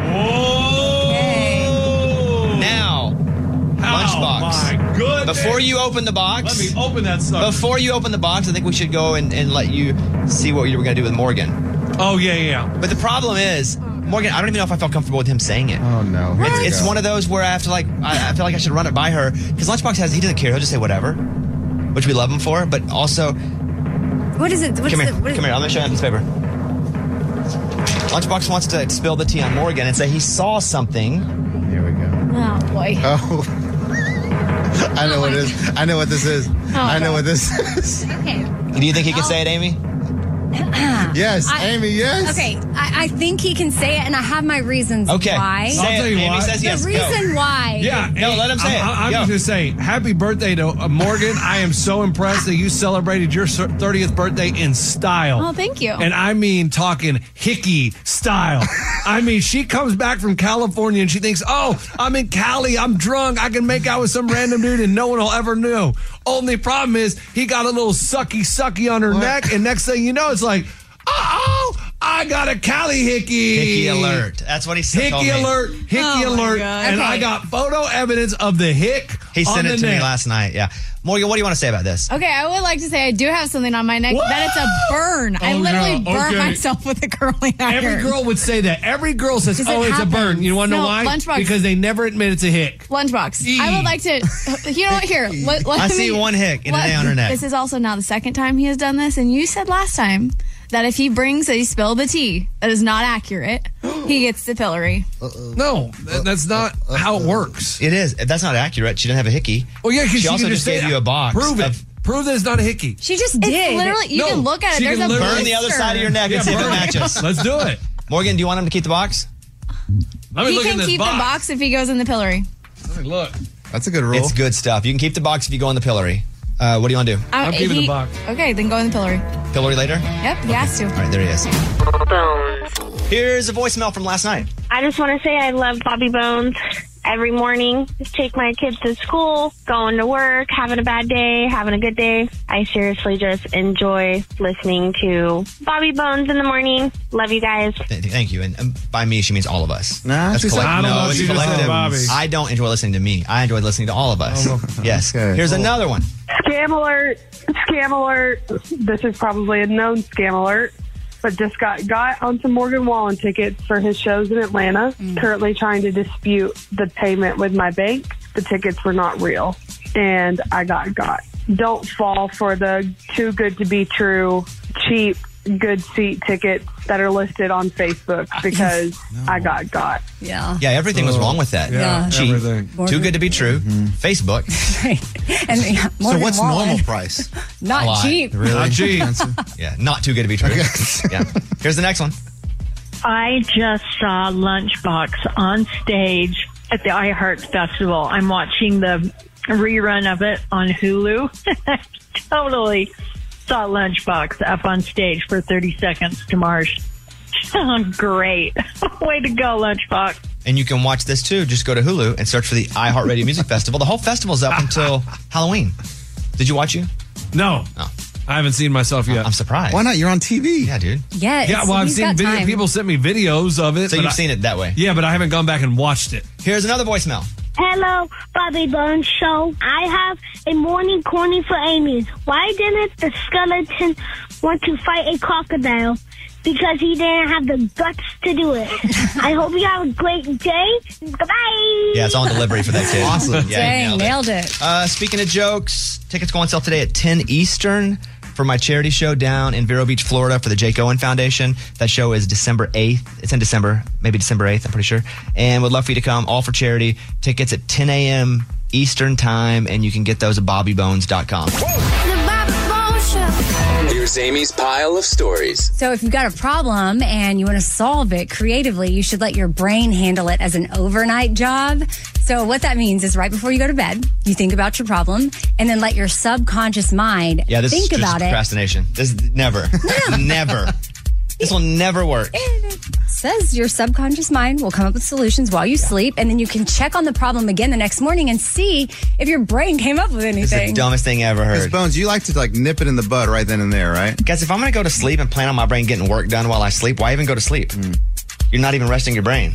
Now, Lunchbox. My goodness. Before you open the box. Let me open that sucker. Before you open the box, I think we should go and let you see what you were going to do with Morgan. Oh, yeah. But the problem is, Morgan, I don't even know if I felt comfortable with him saying it. Oh, no. It's one of those where I have to I feel like I should run it by her. Because Lunchbox he doesn't care. He'll just say whatever, which we love him for. But also, What is it? come here. I'm going to show you this paper. Lunchbox wants to spill the tea on Morgan and say he saw something. Here we go. Oh, boy. Oh. I know what it is. I know what this is. I know what this is. Okay. Do you think he can say it, Amy? Yes, Amy, yes. Okay, I think he can say it, and I have my reasons Okay. why. Say I'll tell it. you Amy why. says yes. The reason why. Yeah. No, let him say it. I'm Go. just going to say, happy birthday to Morgan. I am so impressed that you celebrated your 30th birthday in style. Oh, thank you. And I mean talking hickey style. I mean, she comes back from California and she thinks, oh, I'm in Cali. I'm drunk. I can make out with some random dude and no one will ever know. Only problem is he got a little sucky on her neck. And next thing you know, it's like, uh-oh, I got a Cali hickey. Hickey alert. That's what he said. Hickey alert. Hickey alert. God. And Okay. I got photo evidence of the hick. He sent it to me last night. Yeah. Morgan, what do you want to say about this? Okay, I would like to say I do have something on my neck. What? That it's a burn. I Oh, literally no. burned Okay. myself with a curling iron. Every girl would say that. Every girl says, Because oh, it it's a burn. happens. You want to know No, why? Lunchbox. Because they never admit it's a hick. Lunchbox. E. I would like to. You know what? Here, let I me- see one hick in a day on her neck. This is also now the second time he has done this, and you said last time that if he brings a spill the tea that is not accurate, he gets the pillory. No, that's not how it works. It is. If that's not accurate, she didn't have a hickey. Well, yeah, because she also can just say gave that. you a box. Prove it. of- Prove that it's not a hickey. She just It's did. literally, you No, can look at it. she There's can a literally- Burn the other side of your neck and see if it burn matches. Let's do it. Morgan, do you want him to keep the box? Let me He look in can this keep box. the box if he goes in the pillory. Let me look. That's a good rule. It's good stuff. You can keep the box if you go in the pillory. What do you want to do? I'm keeping the box. Okay, then go in the pillory. Pillory later? Yep, he has to. All right, there he is. Here's a voicemail from last night. I just want to say I love Bobby Bones. Every morning, just take my kids to school, going to work, having a bad day, having a good day. I seriously just enjoy listening to Bobby Bones in the morning. Love you guys. Thank you. And by me, she means all of us. Nah, That's she said- I don't know No, if it's she just said collective. Bobby. I don't enjoy listening to me. I enjoy listening to all of us. Yes. Okay. Here's another one. Scam alert. Scam alert. This is probably a known scam alert, but just got on some Morgan Wallen tickets for his shows in Atlanta. Currently trying to dispute the payment with my bank. The tickets were not real, and I got. Don't fall for the too good to be true, cheap, good seat tickets that are listed on Facebook because I got. Yeah. Yeah, everything was wrong with that. Yeah. Cheap. Everything. Too good to be true. Facebook. And yeah, So Morgan what's Wallen. normal price? A Not lot. cheap. Really? Not cheap. Yeah, not too good to be true. Yeah. Here's the next one. I just saw Lunchbox on stage at the iHeart Festival. I'm watching the rerun of it on Hulu. Totally saw Lunchbox up on stage for 30 seconds to Marsh. Sound great. Way to go, Lunchbox. And you can watch this too. Just go to Hulu and search for the iHeartRadio Music Festival. The whole festival's up until Halloween. Did you watch you? No. Oh. I haven't seen myself yet. I'm surprised. Why not? You're on TV. Yeah, dude. Yes. Yeah, well, I've he's seen got time. people sent me videos of it. So but you've seen it that way. Yeah, but I haven't gone back and watched it. Here's another voicemail. Hello, Bobby Bones Show. I have a morning corny for Amy. Why didn't the skeleton want to fight a crocodile? Because he didn't have the guts to do it. I hope you have a great day. Goodbye. Yeah, it's on delivery for that kid. Awesome. Yeah, you Dang, nailed it. Speaking of jokes, tickets go on sale today at 10 Eastern for my charity show down in Vero Beach, Florida for the Jake Owen Foundation. That show is December 8th. It's in December, maybe December 8th, I'm pretty sure. And would love for you to come, all for charity. Tickets at 10 a.m. Eastern time, and you can get those at bobbybones.com. Here's Here's Amy's pile of stories. So if you've got a problem and you want to solve it creatively, you should let your brain handle it as an overnight job. So what that means is right before you go to bed, you think about your problem and then let your subconscious mind This think is just about it. procrastination. This is never. This will never work. It says your subconscious mind will come up with solutions while you sleep, and then you can check on the problem again the next morning and see if your brain came up with anything. It's the dumbest thing I ever heard. Bones, you like to nip it in the bud right then and there, right? Guys, if I'm going to go to sleep and plan on my brain getting work done while I sleep, why even go to sleep? You're not even resting your brain.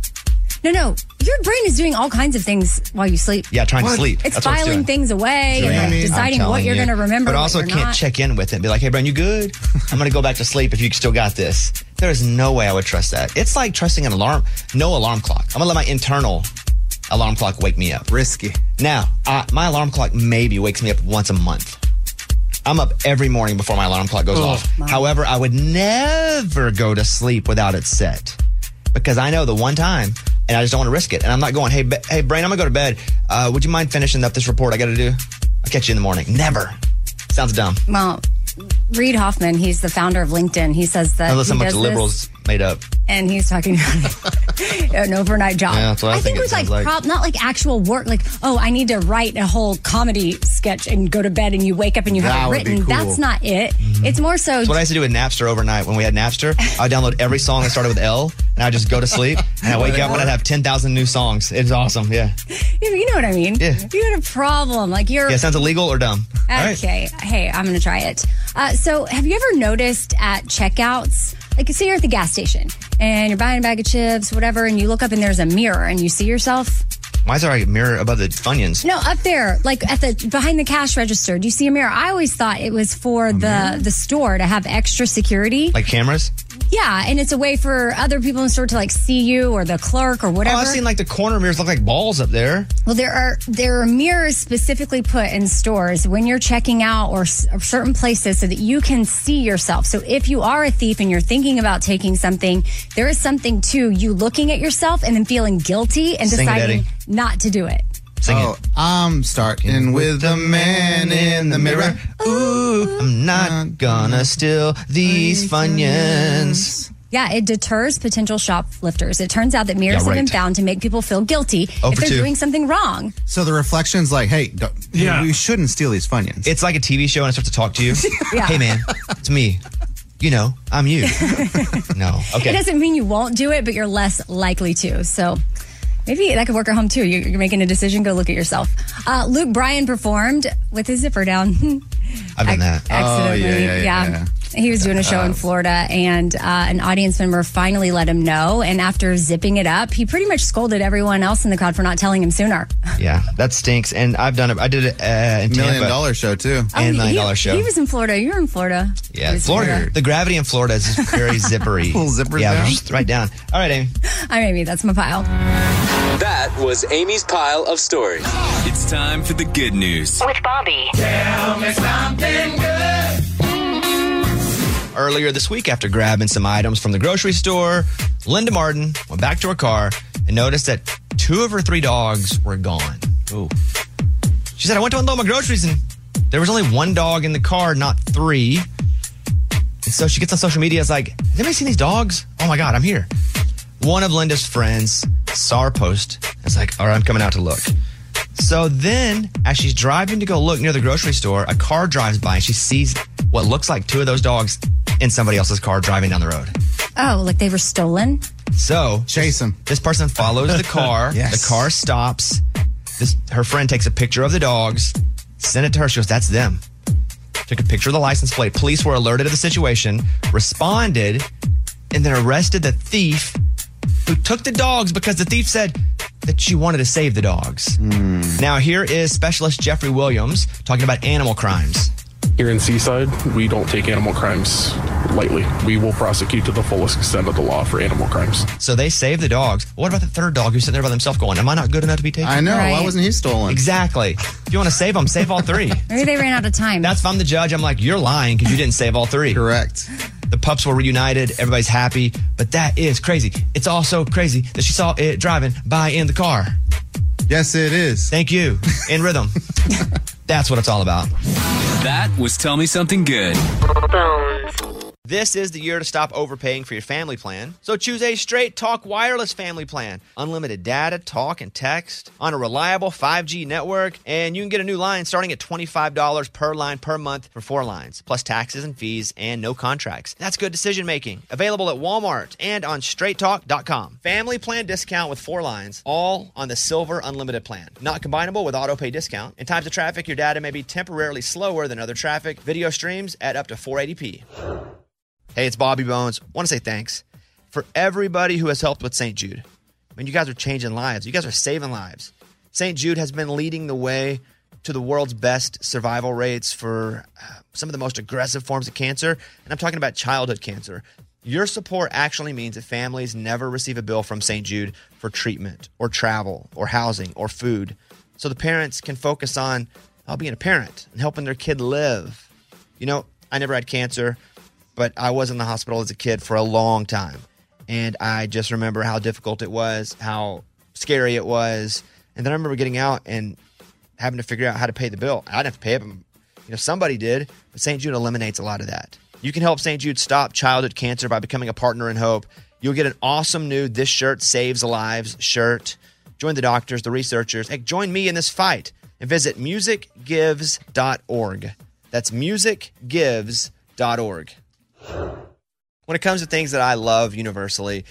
No. Your brain is doing all kinds of things while you sleep. Yeah, trying to sleep. It's That's what filing things away and deciding what you're going to remember. But also what you're can't not. check in with it and be like, hey, Brian, you good? I'm going to go back to sleep if you still got this. There is no way I would trust that. It's like trusting no alarm clock. I'm going to let my internal alarm clock wake me up. Risky. Now, my alarm clock maybe wakes me up once a month. I'm up every morning before my alarm clock goes off. Wow. However, I would never go to sleep without it set because I know the one time and I just don't want to risk it. And I'm not going, hey, Brain, I'm going to go to bed. Would you mind finishing up this report I got to do? I'll catch you in the morning. Never. Sounds dumb. Well, Reid Hoffman, he's the founder of LinkedIn. He says that Unless he how much does this, liberals made up. and he's talking about an overnight job. Yeah, that's what I think it with sounds like, like. not like actual work. Like, I need to write a whole comedy sketch and go to bed, and you wake up and you That have it would be written. cool. That's not it. It's more so. That's what I used to do with Napster overnight. When we had Napster, I'd download every song that started with L, and I'd just go to sleep, and I'd wake up and I'd have 10,000 new songs. It's awesome, yeah. You know what I mean? Yeah. If you had a problem, like you're. Yeah, sounds illegal or dumb. All right. Okay. Hey, I'm going to try it. So, have you ever noticed at checkouts, like, say you're at the gas station and you're buying a bag of chips, whatever, and you look up and there's a mirror and you see yourself? Why is there a mirror above the Funyuns? No, up there, like behind the cash register. Do you see a mirror? I always thought it was for the store to have extra security. Like cameras? Yeah, and it's a way for other people in the store to like see you or the clerk or whatever. Oh, I've seen like the corner mirrors look like balls up there. Well, there are mirrors specifically put in stores when you're checking out or certain places so that you can see yourself. So if you are a thief and you're thinking about taking something, there is something to you looking at yourself and then feeling guilty and Sing it, deciding Eddie. not to do it. I'm starting with the man in the mirror. Ooh, I'm not gonna steal these Funyuns. Yeah, it deters potential shoplifters. It turns out that mirrors Yeah, have been right. found to make people feel guilty Oh, if for they're two. doing something wrong. So the reflection's like, hey, we shouldn't steal these Funyuns. It's like a TV show and I start to talk to you. Yeah. Hey man, it's me. You know, I'm you. No. Okay. It doesn't mean you won't do it, but you're less likely to. So maybe that could work at home too. You're making a decision, go look at yourself. Luke Bryan performed with his zipper down. I've done that. Accidentally. Yeah. He was doing a show in Florida, and an audience member finally let him know. And after zipping it up, he pretty much scolded everyone else in the crowd for not telling him sooner. Yeah, that stinks. And I've done it. I did it in $1 Tampa. million show too. And $1 million show. He was in Florida. You're in Florida. Yeah, He was in Florida. The gravity in Florida is just very zippery. Little zippers yeah, down. just right down. All right, Amy. Maybe that's my pile. That was Amy's pile of stories. It's time for the good news. With Bobby. Tell me something good. Earlier this week, after grabbing some items from the grocery store, Linda Martin went back to her car and noticed that 2 of her 3 dogs were gone. Ooh. She said, I went to unload my groceries and there was only 1 dog in the car, not 3. And so she gets on social media. It's like, has anybody seen these dogs? Oh my God, I'm here. One of Linda's friends saw her post. It's like, all right, I'm coming out to look. So then, as she's driving to go look near the grocery store, a car drives by and she sees what looks like 2 of those dogs in somebody else's car driving down the road. Oh, like they were stolen? So chase them. This person follows the car. Yes. The car stops. Her friend takes a picture of the dogs, sent it to her. She goes, that's them. Took a picture of the license plate. Police were alerted of the situation, responded, and then arrested the thief who took the dogs because the thief said that she wanted to save the dogs. Now, here is Specialist Jeffrey Williams talking about animal crimes. Here in Seaside, we don't take animal crimes lightly. We will prosecute to the fullest extent of the law for animal crimes. So they saved the dogs. What about the 3rd dog who's sitting there by themselves going, am I not good enough to be taken? I know. Why wasn't he stolen? Exactly. If you want to save them, save all 3. Maybe they ran out of time. That's if I'm the judge. I'm like, you're lying because you didn't save all 3. Correct. The pups were reunited. Everybody's happy. But that is crazy. It's also crazy that she saw it driving by in the car. Yes, it is. Thank you. In rhythm. That's what it's all about. That was Tell Me Something Good. This is the year to stop overpaying for your family plan. So choose a Straight Talk Wireless family plan. Unlimited data, talk, and text on a reliable 5G network. And you can get a new line starting at $25 per line per month for 4 lines, plus taxes and fees and no contracts. That's good decision making. Available at Walmart and on straighttalk.com. Family plan discount with 4 lines, all on the Silver Unlimited plan. Not combinable with auto pay discount. In times of traffic, your data may be temporarily slower than other traffic. Video streams at up to 480p. Hey, it's Bobby Bones. Want to say thanks for everybody who has helped with St. Jude. I mean, you guys are changing lives. You guys are saving lives. St. Jude has been leading the way to the world's best survival rates for some of the most aggressive forms of cancer, and I'm talking about childhood cancer. Your support actually means that families never receive a bill from St. Jude for treatment or travel or housing or food, so the parents can focus on being a parent and helping their kid live. You know, I never had cancer, but I was in the hospital as a kid for a long time. And I just remember how difficult it was, how scary it was. And then I remember getting out and having to figure out how to pay the bill. I didn't have to pay it, but somebody did. But St. Jude eliminates a lot of that. You can help St. Jude stop childhood cancer by becoming a partner in hope. You'll get an awesome new This Shirt Saves Lives shirt. Join the doctors, the researchers. Hey, join me in this fight and visit musicgives.org. That's musicgives.org. When it comes to things that I love universally,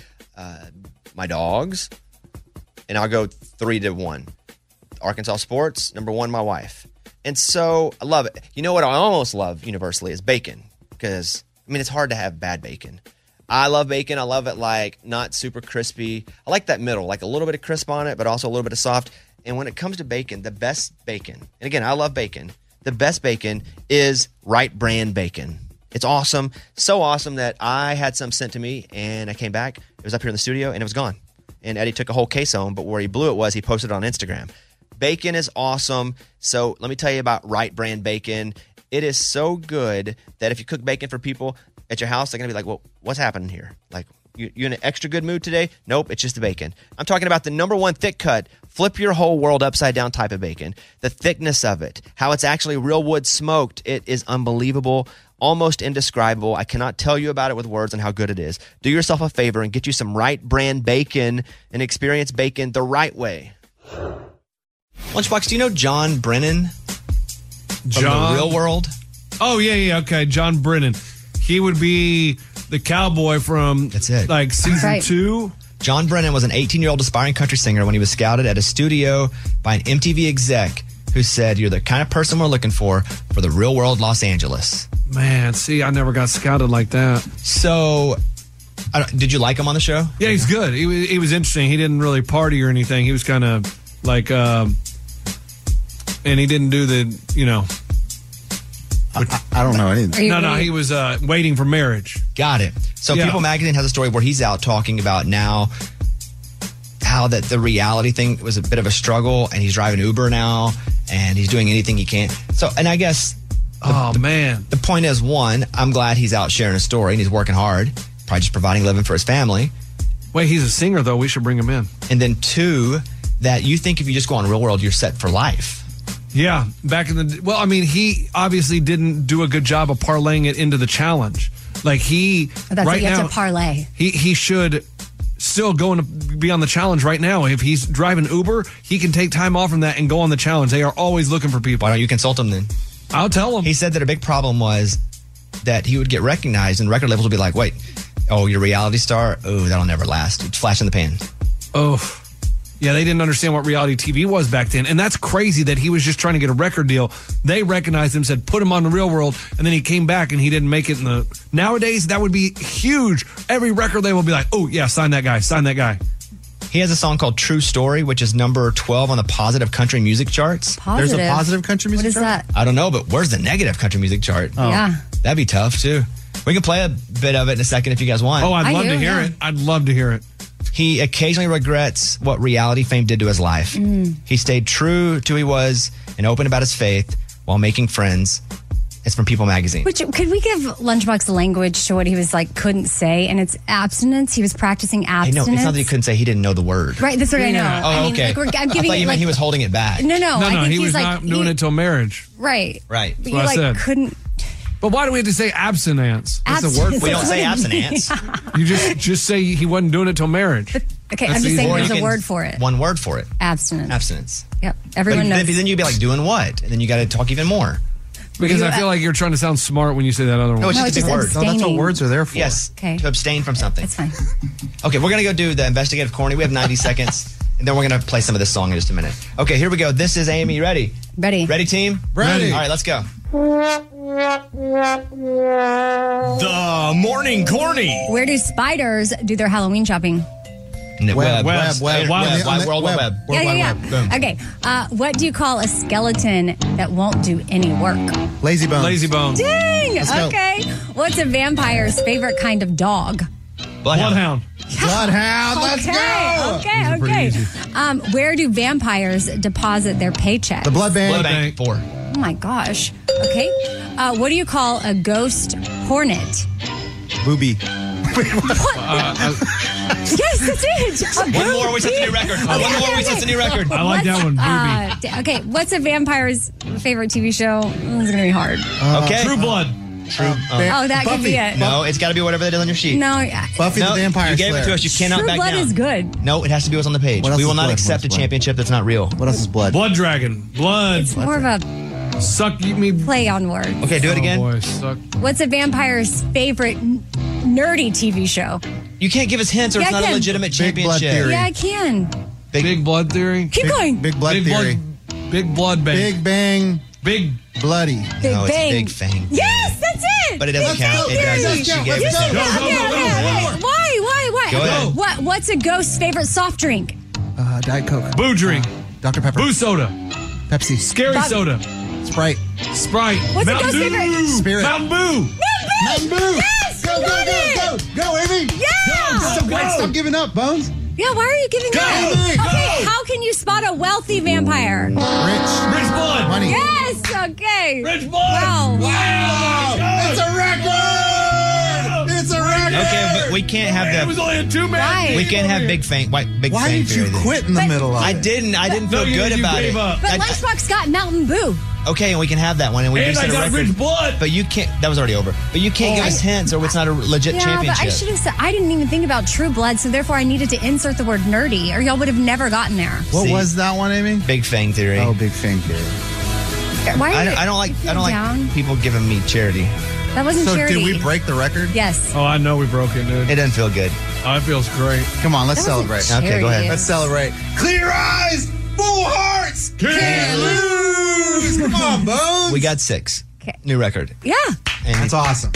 my dogs, and I'll go 3 to 1. Arkansas sports, number 1, my wife. And so I love it. You know what I almost love universally is bacon, because, I mean, it's hard to have bad bacon. I love bacon. I love it like not super crispy. I like that middle, like a little bit of crisp on it, but also a little bit of soft. And when it comes to bacon, the best bacon, and again, I love bacon. The best bacon is Right Brand bacon. It's awesome. So awesome that I had some sent to me and I came back. It was up here in the studio and it was gone. And Eddie took a whole case home, but where he blew it was he posted it on Instagram. Bacon is awesome. So let me tell you about Right Brand bacon. It is so good that if you cook bacon for people at your house, they're going to be like, well, what's happening here? Like, you in an extra good mood today? Nope, it's just the bacon. I'm talking about the number 1 thick cut, flip your whole world upside down type of bacon. The thickness of it, how it's actually real wood smoked. It is unbelievable. Almost indescribable. I cannot tell you about it with words and how good it is. Do yourself a favor and get you some Right Brand bacon and experience bacon the right way. Lunchbox, do you know John Brennan from The Real World? Oh, yeah, okay. John Brennan. He would be the cowboy from like season 2. John Brennan was an 18-year-old aspiring country singer when he was scouted at a studio by an MTV exec who said, you're the kind of person we're looking for The Real World Los Angeles. Man, see, I never got scouted like that. So, did you like him on the show? Yeah, he's good. He was interesting. He didn't really party or anything. He was kind of like, and he didn't do the, I don't know anything. No, he was waiting for marriage. Got it. So People Magazine has a story where he's out talking about now how that the reality thing was a bit of a struggle, and he's driving Uber now, and he's doing anything he can. So, and I guess... The point is, 1, I'm glad he's out sharing a story, and he's working hard, probably just providing a living for his family. Wait, he's a singer, though. We should bring him in. And then 2, that you think if you just go on Real World, you're set for life. Yeah, back in the... Well, I mean, he obviously didn't do a good job of parlaying it into the challenge. Like, That's right now, to parlay. He should still go and be on the challenge right now. If he's driving Uber, he can take time off from that and go on the challenge. They are always looking for people. Why don't you consult him then? I'll tell him. He said that a big problem was that he would get recognized and record labels would be like, wait, you're a reality star? Oh, that'll never last. It's flash in the pan. Oh, yeah, they didn't understand what reality TV was back then. And that's crazy that he was just trying to get a record deal. They recognized him, said, put him on The Real World, and then he came back and he didn't make it in the... Nowadays, that would be huge. Every record label will be like, oh, yeah, sign that guy. He has a song called True Story, which is number 12 on the positive country music charts. There's a positive country music chart? What is that? I don't know, but where's the negative country music chart? Oh. Yeah. That'd be tough, too. We can play a bit of it in a second if you guys want. Oh, I'd love to hear it. I'd love to hear it. He occasionally regrets what reality fame did to his life. He stayed true to who he was and open about his faith while making friends. It's from People Magazine. Which, could we give Lunchbox language to what he was like, couldn't say? And it's abstinence. He was practicing Hey, abstinence. no, it's not that he couldn't say. He didn't know the word. Right, that's what I know. Oh, I mean, okay. like, I'm I giving thought you it meant like, he was holding it back. No, I think he he's was like, not doing it till marriage. Right. Right. But That's you what I like said. couldn't. But why do we have to say abstinence? That's the word. We don't say abstinence. You just say he wasn't doing it till marriage. Okay, That's I'm just saying Or there's you a can- word for it. One word for it. Abstinence. Abstinence. Yep. Everyone but knows. then you'd be like, doing what? And then you got to talk even more. Because I feel like you're trying to sound smart when you say that other one. No, it's just a big word. No, that's what words are there for. Yes. Okay. To abstain from something. That's fine. Okay, we're going to go do the investigative corny. We have 90 seconds. And then we're going to play some of this song in just a minute. Okay, here we go. This is Amy. You ready? Ready. Ready, team? Ready. All right, let's go. The morning corny. Where do spiders do their Halloween shopping? Web. World Wide Web. Yeah. Okay. What do you call a skeleton that won't do any work? Lazy bones. Lazy bone. Dang. Let's go. Okay. What's a vampire's favorite kind of dog? Bloodhound. Bloodhound. Let's go. Okay. Where do vampires deposit their paychecks? The blood bank. Blood bank. 4. Oh my gosh. Okay. What do you call a ghost hornet? Booby. Yes, that's it. One more, we set the new record. One more, we set the new record. I like that one, Booby. Okay, what's a vampire's favorite TV show? This is gonna be hard. Okay. True Blood. Oh, that could be it. No, it's got to be whatever they did on your sheet. No, Buffy No, the Vampire you gave Slayer. it to us. You cannot True back Blood down. is good. No, it has to be what's on the page. What else We will is not blood? accept What's a blood? championship that's not real. What else is blood? Blood Dragon. Blood. It's more of a Suck me. play on words. Okay, do it again. Oh boy, suck. What's a vampire's favorite nerdy TV show? You can't give us hints or Yeah, it's I not a can. legitimate Big Blood championship. Theory. Yeah, I can. Big Blood Theory. Keep going. Big blood Big theory. Big Blood Bank. Big bang. Big. Bloody. Big No, it's Bang. Big Fang. Yes, that's it. But it doesn't Big count. Bang It Theory. doesn't. She gave You it said to that. us. Okay. Why? Go ahead. What's a ghost's favorite soft drink? Diet Coke. Boo drink. Dr. Pepper. Boo soda. Pepsi. Scary Bob- soda. Sprite. Sprite. What's a Mountain ghost Dew. favorite? Spirit. Mountain Boo. Mountain Boo. Yes, Go, you go, got go, it. go. Go, Amy. Yeah. Stop giving up, Bones. Yeah, why are you giving Go, up? Amy, go. Okay, how can you spot a wealthy vampire? Rich. Rich Blood. Money. Yes, okay. Rich Blood. Wow. Wow. It's a record. It's a record. Okay, but we can't have It was the. only a 2-man. Right. We can't have Big Fang. Big Why Fang did you Theory then. quit in the middle of I it? didn't. I didn't No, feel you good about gave it. up. But Lunchbox got Mountain Boo. Okay, and we can have that one, and we And do I set a got record. Rich Blood. But you can't. That was already over. But you can't give us hints, or it's not a legit Yeah, championship. but I should have said, I didn't even think about True Blood, so therefore I needed to insert the word nerdy, or y'all would have never gotten there. What See. was that one, Amy? Big Fang Theory. Oh, Big Fang Theory. Why are you, I don't like. I don't down? like people giving me charity. That wasn't So charity. did we break the record? Yes. Oh, I know we broke it, dude. It doesn't feel good. Oh, it feels great. Come on, let's That wasn't celebrate. Okay, go ahead. charity. Let's celebrate. Clear eyes, full hearts, can't lose. Come on, Bones. We got 6. Okay. New record. Yeah. And That's awesome.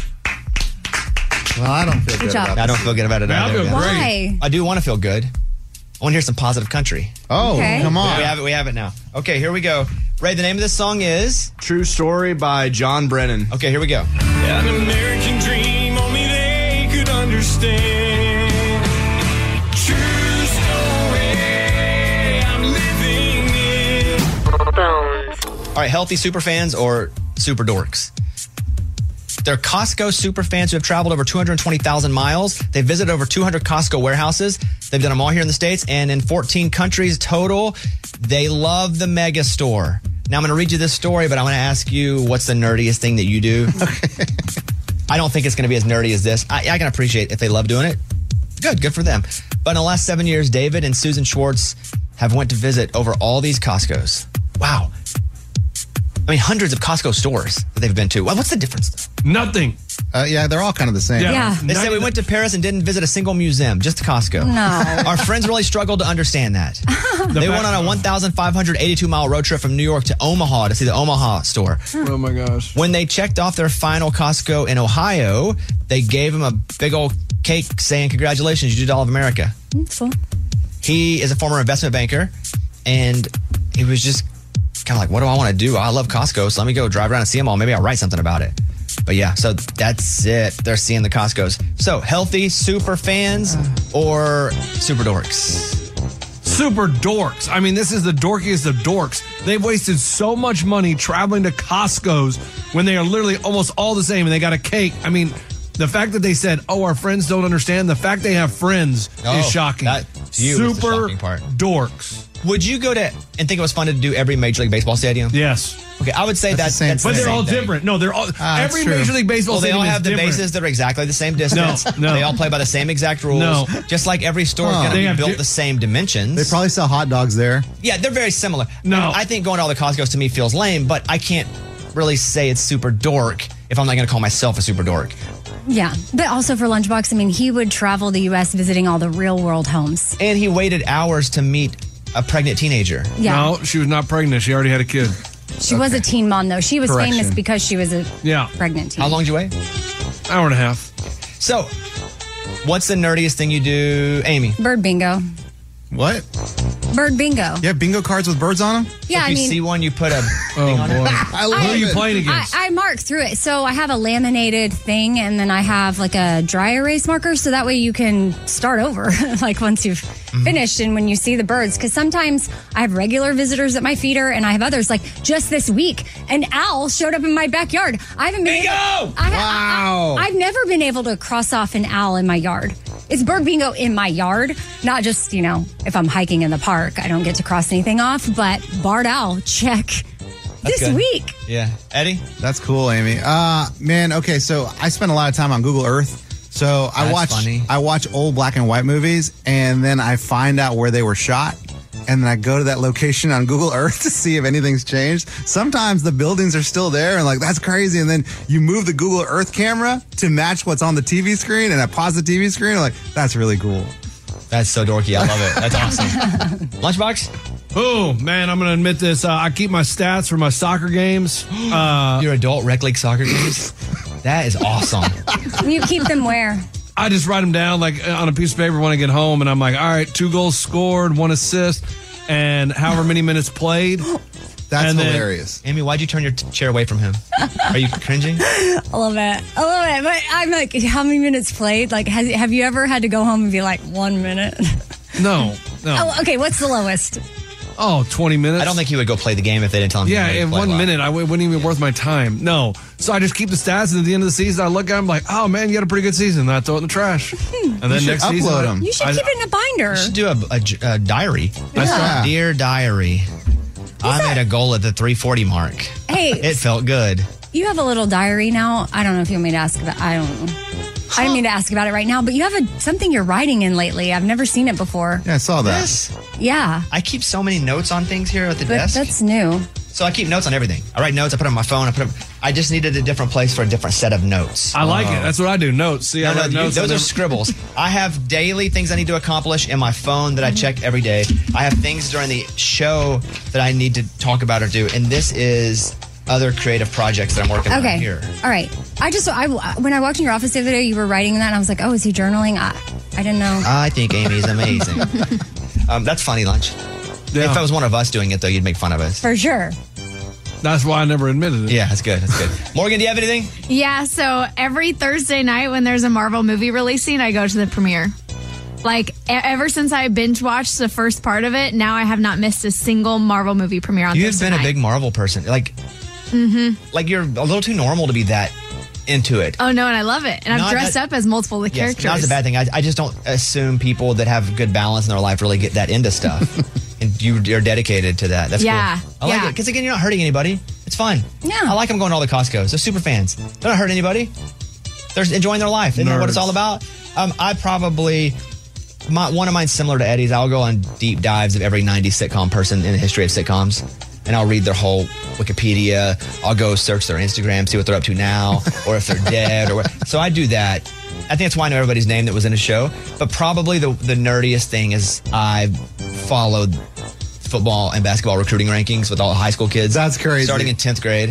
Well, I don't feel good job. about I don't feel good about it Man, I either. feel guys. great. Why? I do want to feel good. I want to hear some positive country. Oh, Okay. come on. We have it. We have it now. Okay, here we go. Ray, the name of this song is. True Story by John Brennan. Okay, here we go. An American dream only they could understand. True story I'm living in. All right, healthy super fans or super dorks? They're Costco super fans who have traveled over 220,000 miles. They've visited over 200 Costco warehouses. They've done them all here in the States and in 14 countries total. They love the mega store. Now, I'm going to read you this story, but I'm going to ask you what's the nerdiest thing that you do. I don't think it's going to be as nerdy as this. I can appreciate if they love doing it. Good for them. But in the last 7 years, David and Susan Schwartz have went to visit over all these Costcos. Wow. I mean, hundreds of Costco stores that they've been to. Well, what's the difference, though? Nothing. Yeah, they're all kind of the same. Yeah. They said we went to Paris and didn't visit a single museum, just Costco. No. Our friends really struggled to understand that. They went on a 1,582-mile road trip from New York to Omaha to see the Omaha store. Oh my gosh. When they checked off their final Costco in Ohio, they gave him a big old cake saying, "Congratulations, you did all of America." That's cool. He is a former investment banker, and he was just kind of like, what do I want to do? I love Costco, so let me go drive around and see them all. Maybe I'll write something about it. But yeah, so that's it. They're seeing the Costcos. So healthy super fans or super dorks? super dorks. I mean, this is the dorkiest of dorks. They've wasted so much money traveling to Costco's when they are literally almost all the same and they got a cake. I mean, the fact that they said, "Oh, our friends don't understand," the fact they have friends is shocking. That, to you, is the super shocking part. dorks. Would you go to and think it was fun to do every Major League Baseball stadium? Yes. Okay, I would say that's but they're all thing. different. No, they're all every Major League Baseball. Well, they stadium all have is the different. bases that are exactly the same distance. No. They all play by the same exact rules. No. Just like every store is going to be built the same dimensions. They probably sell hot dogs there. Yeah, they're very similar. No. I think going to all the Costco's to me feels lame, but I can't really say it's super dork if I'm not going to call myself a super dork. Yeah, but also for Lunchbox, I mean, he would travel the U.S. visiting all the real world homes. And he waited hours to meet a pregnant teenager. Yeah. No, she was not pregnant. She already had a kid. She was a teen mom, though. She was Correction. famous because she was a pregnant teen. How long did you wait? Hour and a half. So, what's the nerdiest thing you do, Amy? Bird bingo. What? Bird bingo. You have bingo cards with birds on them? Yeah, if I you mean- see one, you put a thing on it. I love Who are you it. playing against? I mark through it. So I have a laminated thing, and then I have like a dry erase marker, so that way you can start over, like once you've finished and when you see the birds. Because sometimes I have regular visitors at my feeder, and I have others. Like just this week, an owl showed up in my backyard. I haven't been. Wow. I've never been able to cross off an owl in my yard. It's bird bingo in my yard, not just, if I'm hiking in the park, I don't get to cross anything off, but barred owl, check. That's This good. week. Yeah. Eddie? That's cool, Amy. Man, okay, so I spend a lot of time on Google Earth. So I watch old black and white movies, and then I find out where they were shot. And then I go to that location on Google Earth to see if anything's changed. Sometimes the buildings are still there and that's crazy. And then you move the Google Earth camera to match what's on the TV screen, and I pause the TV screen. I'm that's really cool. That's so dorky. I love it. That's awesome. Lunchbox? Oh, man, I'm going to admit this. I keep my stats for my soccer games. Your adult rec league soccer games? That is awesome. You keep them where? I just write them down on a piece of paper when I get home, and I'm like, all right, 2 goals scored, 1 assist, and however many minutes played. That's hilarious. Amy, why'd you turn your chair away from him? Are you cringing? I love it. But I'm like, how many minutes played? Like, have you ever had to go home and be like, 1 minute? No. Oh, okay. What's the lowest? Oh, 20 minutes. I don't think he would go play the game if they didn't tell him. Yeah, he in 1 minute, it wouldn't even be worth my time. No. So I just keep the stats, and at the end of the season, I look at them like, oh, man, you had a pretty good season. And I throw it in the trash. And then next season, You should keep it in a binder. You should do a diary. Yeah. Dear diary, I made a goal at the 340 mark. Hey. It felt good. You have a little diary now. I don't know if you want me to ask about. I don't know. I didn't mean to ask about it right now, but you have something you're writing in lately. I've never seen it before. Yeah, I saw that. Yes. Yeah, I keep so many notes on things here at the but desk. that's new. So I keep notes on everything. I write notes. I put them on my phone. I just needed a different place for a different set of notes. I like it. That's what I do. Notes. See, I write notes. Those are scribbles. I have daily things I need to accomplish in my phone that I check every day. I have things during the show that I need to talk about or do. And this is other creative projects that I'm working on here. All right. When I walked in your office the other day, you were writing that, and I was like, oh, is he journaling? I didn't know. I think Amy's amazing. That's funny, Lunch. Yeah. If it was one of us doing it, though, you'd make fun of us. For sure. That's why I never admitted it. Yeah, that's good. That's good. Morgan, do you have anything? Yeah, so every Thursday night when there's a Marvel movie releasing, I go to the premiere. Like, ever since I binge watched the first part of it, now I have not missed a single Marvel movie premiere on You've Thursday been a night. big Marvel person. Like you're a little too normal to be that into it. Oh, no, and I love it. And I've Not dressed that- up as multiple Yes, characters. not a bad thing. I just don't assume people that have good balance in their life really get that into stuff. And you're dedicated to that. That's Yeah, cool. I like yeah. it. Because again, you're not hurting anybody. It's fun. Yeah. I like them going to all the Costco's. They're super fans. They're not hurting anybody. They're enjoying their life. Isn't that what it's all about? I probably... one of mine's similar to Eddie's. I'll go on deep dives of every 90s sitcom person in the history of sitcoms. And I'll read their whole Wikipedia. I'll go search their Instagram, see what they're up to now, or if they're dead, or what. So I do that. I think that's why I know everybody's name that was in a show. But probably the nerdiest thing is I followed football and basketball recruiting rankings with all the high school kids. That's crazy. Starting in 10th grade.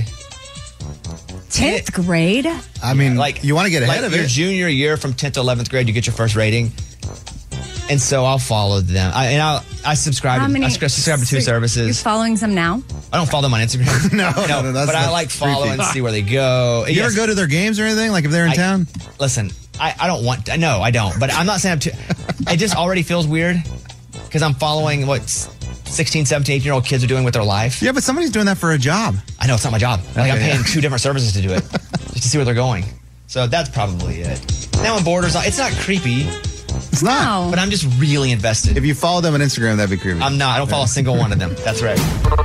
10th grade? I mean, you want to get ahead of your it. junior year from 10th to 11th grade, you get your first rating. And so I'll follow them. I subscribe to 2 services. You're following some now? I don't follow them on Instagram. No, that's but I like follow creepy. and see where they go. You ever go to their games or anything? Like if they're in town? Listen, I don't want to. No, I don't. But I'm not saying I'm too. It just already feels weird. because I'm following what 16, 17, 18-year-old kids are doing with their life. Yeah, but somebody's doing that for a job. I know, it's not my job. Like, I'm Okay, paying yeah. 2 different services to do it just to see where they're going. So that's probably it. Now it borders on, it's not creepy, It's not. but I'm just really invested. If you follow them on Instagram, that'd be creepy. I'm not. I don't follow a single one of them. That's right.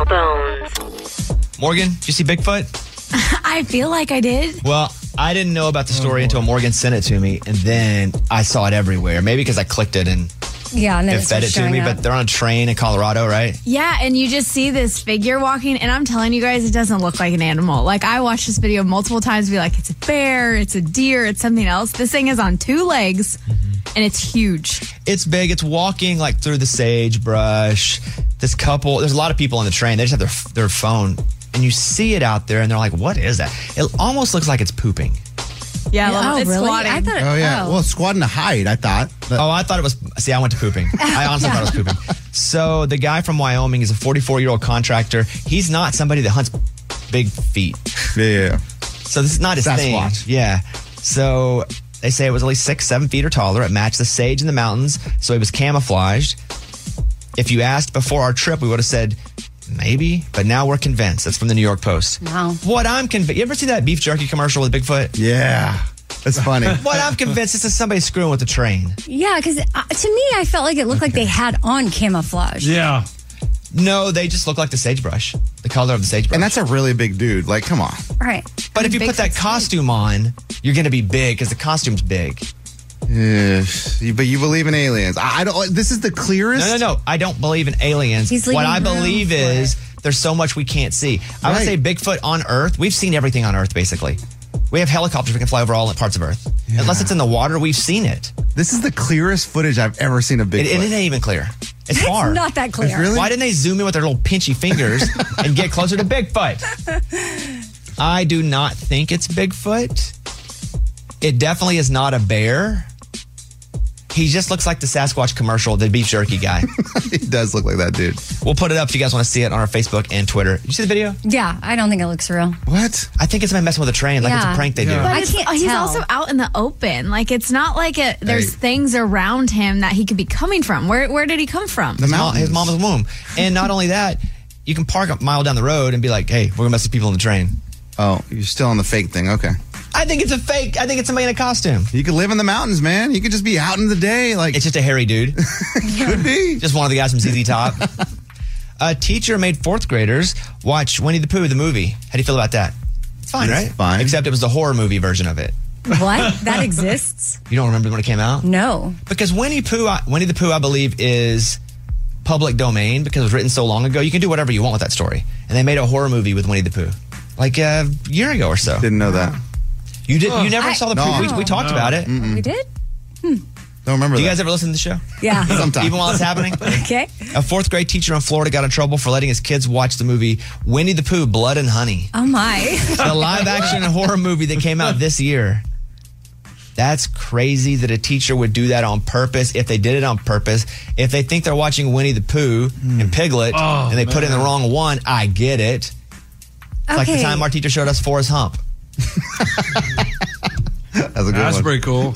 Morgan, did you see Bigfoot? I feel like I did. Well, I didn't know about the story until Morgan sent it to me, and then I saw it everywhere. Maybe because I clicked it and Yeah, and then it fed it to me, but they're on a train in Colorado, right? Yeah, and you just see this figure walking, and I'm telling you guys, it doesn't look like an animal. Like, I watched this video multiple times, be like, it's a bear, it's a deer, it's something else. This thing is on 2 legs, and it's huge. It's big. It's walking like through the sagebrush. This couple, there's a lot of people on the train. They just have their phone, and you see it out there, and they're like, what is that? It almost looks like it's pooping. Yeah, it's really? squatting. I thought Oh, yeah. Well, squatting to hide, I thought. But Oh, I thought it was. See, I went to pooping. I honestly thought it was pooping. So the guy from Wyoming is a 44-year-old contractor. He's not somebody that hunts big feet. Yeah. So this is not his thing. Sasquatch. Yeah. So they say it was at least 6, 7 feet or taller. It matched the sage in the mountains, so it was camouflaged. If you asked before our trip, we would have said maybe, but now we're convinced. That's from the New York Post. Wow. What I'm convinced. You ever see that beef jerky commercial with Bigfoot? Yeah. That's funny. What I'm convinced this is somebody screwing with the train. Yeah, because to me, I felt like it looked like they had on camouflage. Yeah. No, they just look like the sagebrush, the color of the sagebrush. And that's a really big dude. Like, come on. Right. But if you put that costume on, you're going to be big because the costume's big. Yeah. But you believe in aliens. I don't. This is the clearest. No. I don't believe in aliens. He's What leaving I room believe for is there's so much we can't see. I would Right. say Bigfoot on Earth. We've seen everything on Earth, basically. We have helicopters we can fly over all parts of Earth. Yeah. Unless it's in the water, we've seen it. This is the clearest footage I've ever seen of Bigfoot. It ain't even clear. It's far. It's not that clear. It's really? Why didn't they zoom in with their little pinchy fingers and get closer to Bigfoot? I do not think it's Bigfoot. It definitely is not a bear. He just looks like the Sasquatch commercial, the beef jerky guy. He does look like that dude. We'll put it up if you guys want to see it on our Facebook and Twitter. Did you see the video? Yeah, I don't think it looks real. What? I think it's somebody messing with a train, like it's a Yeah. prank they do. But I can't he's tell. also out in the open. Like, it's not like there's things around him that he could be coming from. Where did he come from? The mountains. His mom's womb. And not only that, you can park a mile down the road and be like, hey, we're going to mess with people on the train. Oh, you're still on the fake thing. Okay. I think it's a fake. I think it's somebody in a costume. You could live in the mountains, man. You could just be out in the day. Like, It's just a hairy dude. could be. Just one of the guys from ZZ Top. A teacher made 4th graders watch Winnie the Pooh, the movie. How do you feel about that? It's fine, It's right? fine. Except it was the horror movie version of it. What? That exists? You don't remember when it came out? No. Because Winnie the Pooh, I believe, is public domain because it was written so long ago. You can do whatever you want with that story. And they made a horror movie with Winnie the Pooh, like a year ago or so. Didn't know that. You did? You never saw the Pooh? We talked about it. We did? Don't remember Do that. you guys ever listen to the show? Yeah. Sometimes. Even while it's happening? Okay. A 4th grade teacher in Florida got in trouble for letting his kids watch the movie Winnie the Pooh, Blood and Honey. Oh, my. The live action horror movie that came out this year. That's crazy that a teacher would do that on purpose. If they did it on purpose, if they think they're watching Winnie the Pooh and Piglet and they put in the wrong one, I get it. It's like the time our teacher showed us Forrest Hump. That's a good That's one. pretty cool.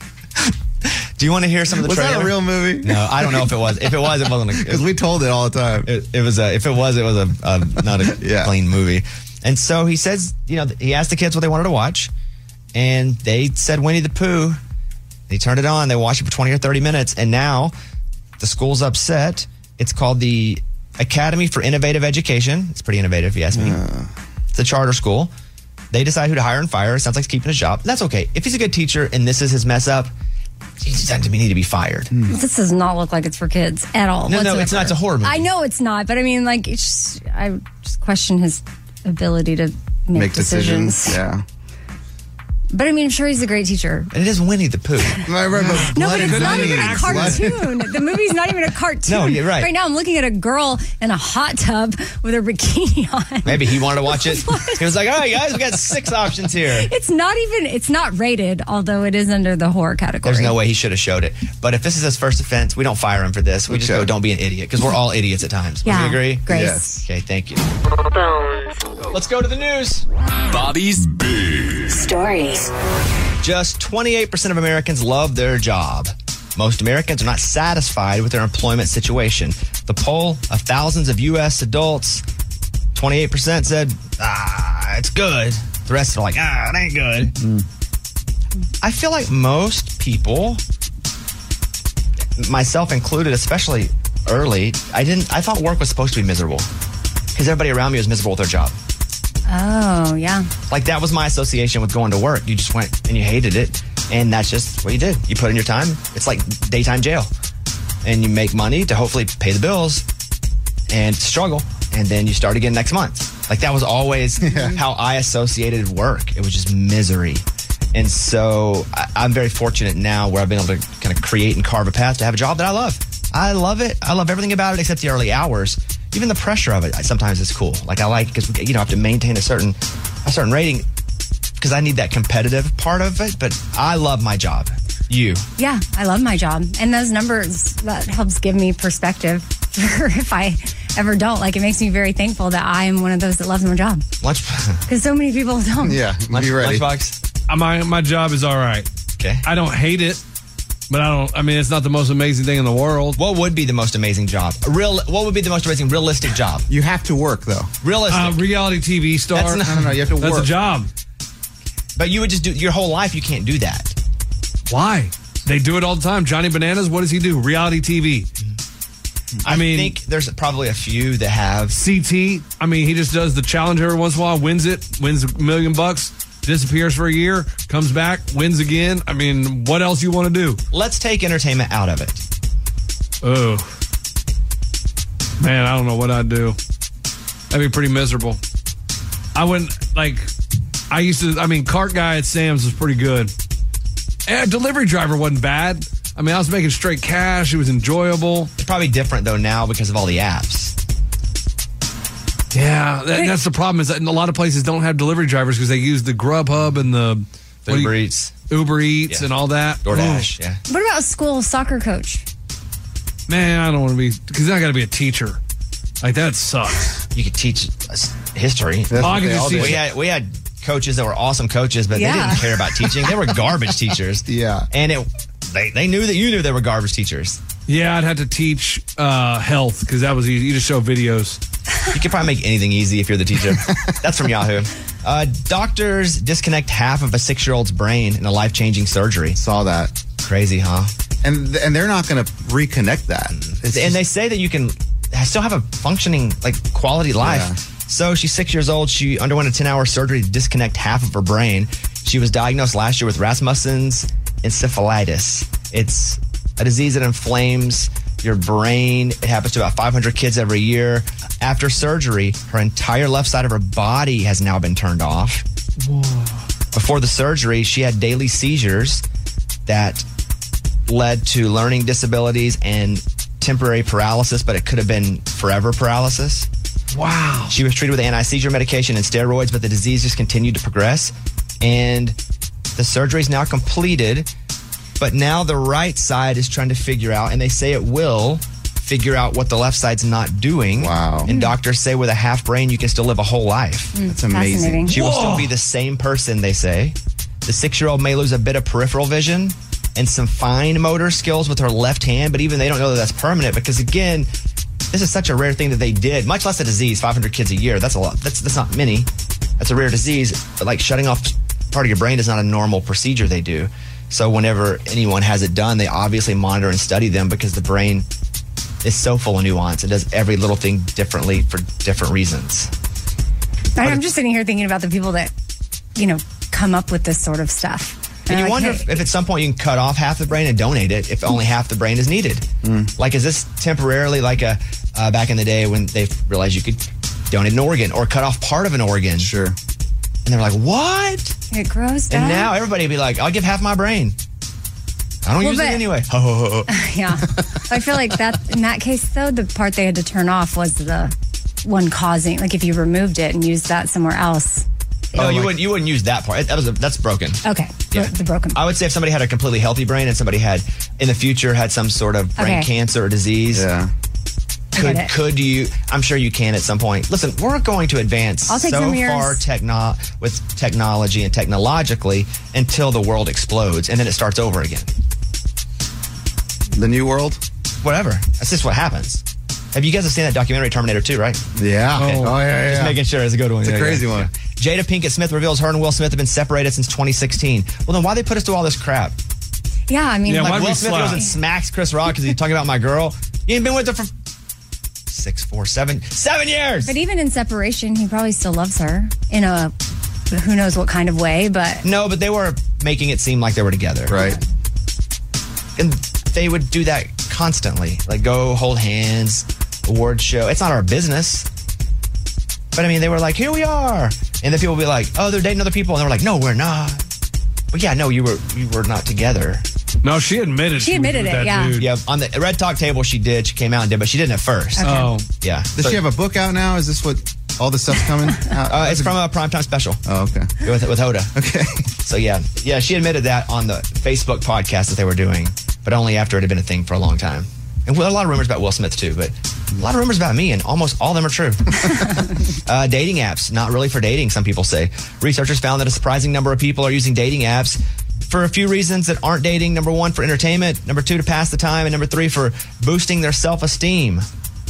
Do you want to hear some of the Was trailer? that a real movie? No, I don't know if it was. If it was, it wasn't. Because we told it all the time. It was. If it was not a clean movie. And so he says, he asked the kids what they wanted to watch, and they said Winnie the Pooh. They turned it on. They watched it for 20 or 30 minutes, and now the school's upset. It's called the Academy for Innovative Education. It's pretty innovative, if you ask me. It's a charter school. They decide who to hire and fire. It sounds like he's keeping his job. That's okay. If he's a good teacher and this is his mess up, he doesn't need to be fired. This does not look like it's for kids at all. No, whatsoever. it's not. It's a horror movie. I know it's not, but I mean, like, I just question his ability to make decisions. Yeah. But I mean, I'm sure he's a great teacher. It is Winnie the Pooh. No, but it's not even a cartoon. The movie's not even a cartoon. No, you're right. Right now, I'm looking at a girl in a hot tub with her bikini on. Maybe he wanted to watch it. He was like, all right, guys, we got 6 options here. It's not rated, although it is under the horror category. There's no way he should have showed it. But if this is his first offense, we don't fire him for this. We just go, don't be an idiot, because we're all idiots at times. Would Yeah, you agree? Grace. Yes. Okay, thank you. Let's go to the news. Bobby's Big Stories. Just 28% of Americans love their job. Most Americans are not satisfied with their employment situation. The poll of thousands of U.S. adults, 28% said, it's good. The rest are like, it ain't good. I feel like most people, myself included, especially early, I thought work was supposed to be miserable because everybody around me was miserable with their job. Oh, yeah. Like that was my association with going to work. You just went and you hated it. And that's just what you did. You put in your time. It's like daytime jail. And you make money to hopefully pay the bills and struggle. And then you start again next month. Like that was always how I associated work. It was just misery. And so I'm very fortunate now where I've been able to kind of create and carve a path to have a job that I love. I love it. I love everything about it except the early hours. Even the pressure of it sometimes is cool. Like I like because I have to maintain a certain rating because I need that competitive part of it. But I love my job. You? Yeah, I love my job. And those numbers, that helps give me perspective for if I ever don't. Like, it makes me very thankful that I am one of those that loves my job. Because so many people don't. Yeah, be ready. Lunchbox? My job is all right. Okay. I don't hate it, but it's not the most amazing thing in the world. What would be the most amazing job? What would be the most amazing realistic job? You have to work, though. Realistic. Reality TV star. No, you have to work. That's a job. But you would just do your whole life, you can't do that. Why? They do it all the time. Johnny Bananas, what does he do? Reality TV. I think there's probably a few that have. CT, he just does the challenge every once in a while, wins $1 million, disappears for a year, comes back, wins again. What else you want to do? Let's take entertainment out of it. Oh. Man, I don't know what I'd do. That'd be pretty miserable. I wouldn't, cart guy at Sam's was pretty good. Delivery driver wasn't bad. I was making straight cash. It was enjoyable. It's probably different, though, now because of all the apps. Yeah, that's the problem is that a lot of places don't have delivery drivers because they use the Grubhub and the Uber Eats and all that. DoorDash, yeah. What about a school soccer coach? Man, I don't want to be, because then I got to be a teacher. Like, that sucks. You could teach history. We had coaches that were awesome coaches, but they didn't care about teaching. They were garbage teachers. Yeah. And they knew that you knew they were garbage teachers. Yeah, I'd have to teach health because that was easy. You just show videos. You could probably make anything easy if you're the teacher. That's from Yahoo. Doctors disconnect half of a 6-year-old's brain in a life-changing surgery. Saw that. Crazy, huh? And they're not going to reconnect that. They say that you can still have a functioning, quality life. Yeah. So she's 6 years old. She underwent a 10-hour surgery to disconnect half of her brain. She was diagnosed last year with Rasmussen's encephalitis. It's a disease that inflames your brain. It happens to about 500 kids every year. After surgery, her entire left side of her body has now been turned off. Whoa. Before the surgery, she had daily seizures that led to learning disabilities and temporary paralysis, but it could have been forever paralysis. Wow. She was treated with anti-seizure medication and steroids, but the disease just continued to progress. And the surgery is now completed, but now the right side is trying to figure out, and they say it will figure out what the left side's not doing. Wow. And doctors say with a half brain, you can still live a whole life. That's amazing. She will still be the same person, they say. The 6-year-old may lose a bit of peripheral vision and some fine motor skills with her left hand, but even they don't know that that's permanent because, again, this is such a rare thing that they did, much less a disease, 500 kids a year. That's a lot. That's not many. That's a rare disease. But shutting off part of your brain is not a normal procedure they do. So whenever anyone has it done, they obviously monitor and study them because the brain is so full of nuance. It does every little thing differently for different reasons. I'm just sitting here thinking about the people that, come up with this sort of stuff. And you wonder if at some point you can cut off half the brain and donate it if only half the brain is needed. Is this temporarily like back in the day when they realized you could donate an organ or cut off part of an organ? Sure. And they're like, what? It grows down. And now everybody would be like, I'll give half my brain. I don't use it anyway. Yeah. I feel like that in that case, though, the part they had to turn off was the one causing, if you removed it and used that somewhere else. No, you wouldn't use that part. That's broken. Okay. Yeah. The broken part. I would say if somebody had a completely healthy brain and somebody had, in the future, had some sort of brain cancer or disease. Yeah. Could you? I'm sure you can at some point. Listen, we're going to advance so far with technology and technologically until the world explodes, and then it starts over again. The New World? Whatever. That's just what happens. Have you guys seen that documentary Terminator 2, right? Yeah. Okay. Oh, yeah. Just making sure it's a good one. It's a crazy one. Jada Pinkett Smith reveals her and Will Smith have been separated since 2016. Well, then why they put us through all this crap? Yeah, I mean, like Will Smith goes and smacks Chris Rock because he's talking about my girl. You ain't been with her for 7 years. But even in separation, he probably still loves her in a who knows what kind of way. But No, but they were making it seem like they were together. Right. And they would do that constantly. Like go hold hands, award show. It's not our business. But I mean, they were like, here we are. And then people would be like, oh, they're dating other people. And they were like, no, we're not. Well, yeah, no, you were not together. No, she admitted. She admitted was with it, that yeah. dude. Yeah, on the Red Talk table, she did. She came out and did, but she didn't at first. Okay. Oh, Yeah. Does she have a book out now? Is this what all the stuff's coming out? It's from a primetime special. Oh, okay. With Hoda. Okay. So yeah, she admitted that on the Facebook podcast that they were doing, but only after it had been a thing for a long time. And a lot of rumors about Will Smith too, but a lot of rumors about me, and almost all of them are true. Dating apps, not really for dating, some people say. Researchers found that a surprising number of people are using dating apps for a few reasons that aren't dating. Number 1, for entertainment. Number 2, to pass the time. And number 3, for boosting their self-esteem.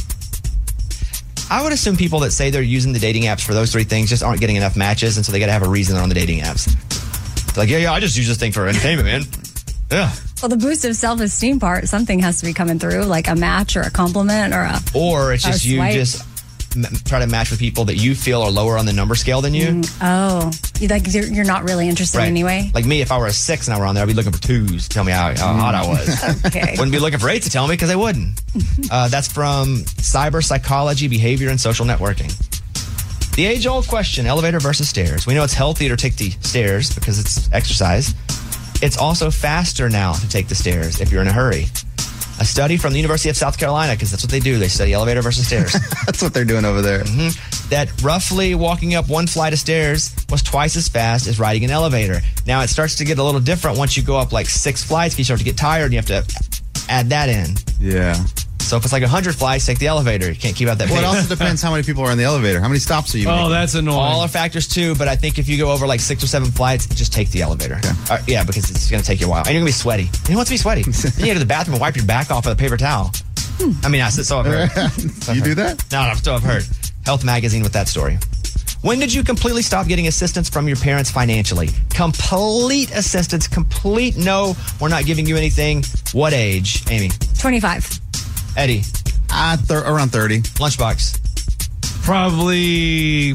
I would assume people that say they're using the dating apps for those 3 things just aren't getting enough matches, and so they got to have a reason they're on the dating apps. They're like, yeah, I just use this thing for entertainment, man. Yeah. well, the boost of self-esteem part, something has to be coming through, like a match or a compliment or a. Or it's a just you swipe. just try to match with people that you feel are lower on the number scale than you. Oh, you're not really interested Right. anyway. Like me, if I were a 6 and I were on there, I'd be looking for 2s to tell me how hot I was. Okay. Wouldn't be looking for 8s to tell me because they wouldn't. That's from Cyber Psychology, Behavior, and Social Networking. The age-old question, elevator versus stairs. We know it's healthier to take the stairs because it's exercise. It's also faster now to take the stairs if you're in a hurry. A study from the University of South Carolina, because that's what they do. They study elevator versus stairs. That's what they're doing over there. That roughly walking up 1 flight of stairs was twice as fast as riding an elevator. Now, it starts to get a little different once you go up like 6 flights. You start to get tired and you have to add that in. Yeah. So if it's like 100 flights, take the elevator. You can't keep up that Well, it pace. also depends how many people are in the elevator. How many stops are you making? Oh, that's annoying. All are factors too, but I think if you go over like 6 or 7 flights, just take the elevator. Okay. Yeah, because it's going to take you a while. And you're going to be sweaty. And who wants to be sweaty? Then you go to the bathroom and wipe your back off with a paper towel. I mean, so I've heard. You do that? No, still I've heard. Health Magazine with that story. When did you completely stop getting assistance from your parents financially? Complete assistance, complete no, we're not giving you anything. What age, Amy? 25. Eddie? Around 30. Lunchbox? Probably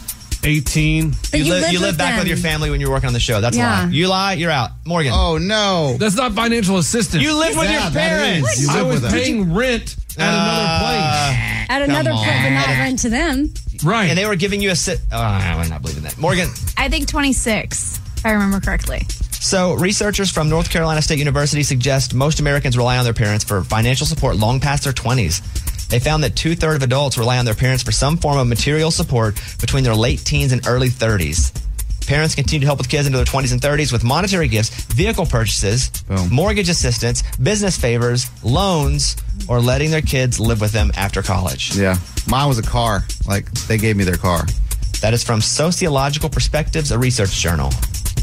18. But you live live with back them. with your family when you were working on the show. That's Yeah. a lie. You lie, you're out. Morgan? Oh, no. That's not financial assistance. You live with your that parents. is. You I live was with them. paying rent at another place. At another Come point, but not on. rent to them. Right. And they were giving you I'm not believing that. Morgan? I think 26, if I remember correctly. So, researchers from North Carolina State University suggest most Americans rely on their parents for financial support long past their 20s. They found that 2/3 of adults rely on their parents for some form of material support between their late teens and early 30s. Parents continue to help with kids into their 20s and 30s with monetary gifts, vehicle purchases, mortgage assistance, business favors, loans, or letting their kids live with them after college. Yeah. Mine was a car. Like, they gave me their car. That is from Sociological Perspectives, a research journal.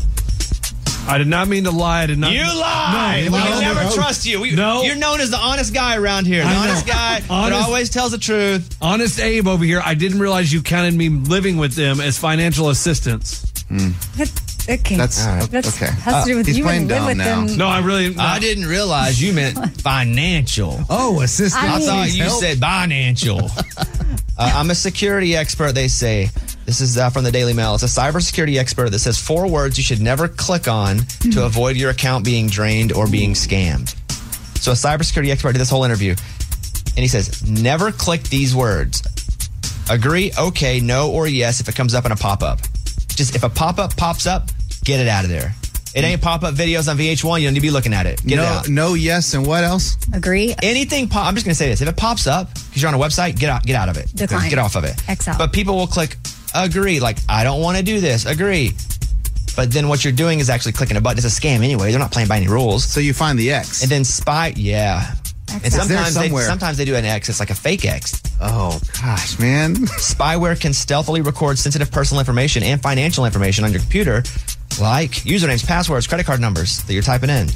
I did not mean to lie. I did not. You lied. No, We can never no. trust you. No. You're known as the honest guy around here. The I know. honest guy that Honest- always tells the truth. Honest Abe over here. I didn't realize you counted me living with them as financial assistance. Okay. That's okay. Has to do with He's you playing and live dumb with now. them. No, I really. No. I didn't realize you meant financial. Oh, assistant. I thought you Help. said financial. I'm a security expert, they say. This is from the Daily Mail. It's a cybersecurity expert that says 4 words you should never click on to avoid your account being drained or being scammed. So a cybersecurity expert did this whole interview, and he says, never click these words. Agree, okay, no, or yes if it comes up in a pop-up. Just if a pop-up pops up, get it out of there. It ain't pop-up videos on VH1. You don't need to be looking at it. Get it out. No, yes, and what else? Agree. Anything I'm just going to say this. If it pops up, because you're on a website, get out of it. Decline. Get off of it. X out. But people will click agree. Like, I don't want to do this. Agree. But then what you're doing is actually clicking a button. It's a scam anyway. They're not playing by any rules. So you find the X. And then spy. Yeah. And It's there sometimes somewhere. they do an X. It's like a fake X. Oh, gosh, man. Spyware can stealthily record sensitive personal information and financial information on your computer, like usernames, passwords, credit card numbers that you're typing in.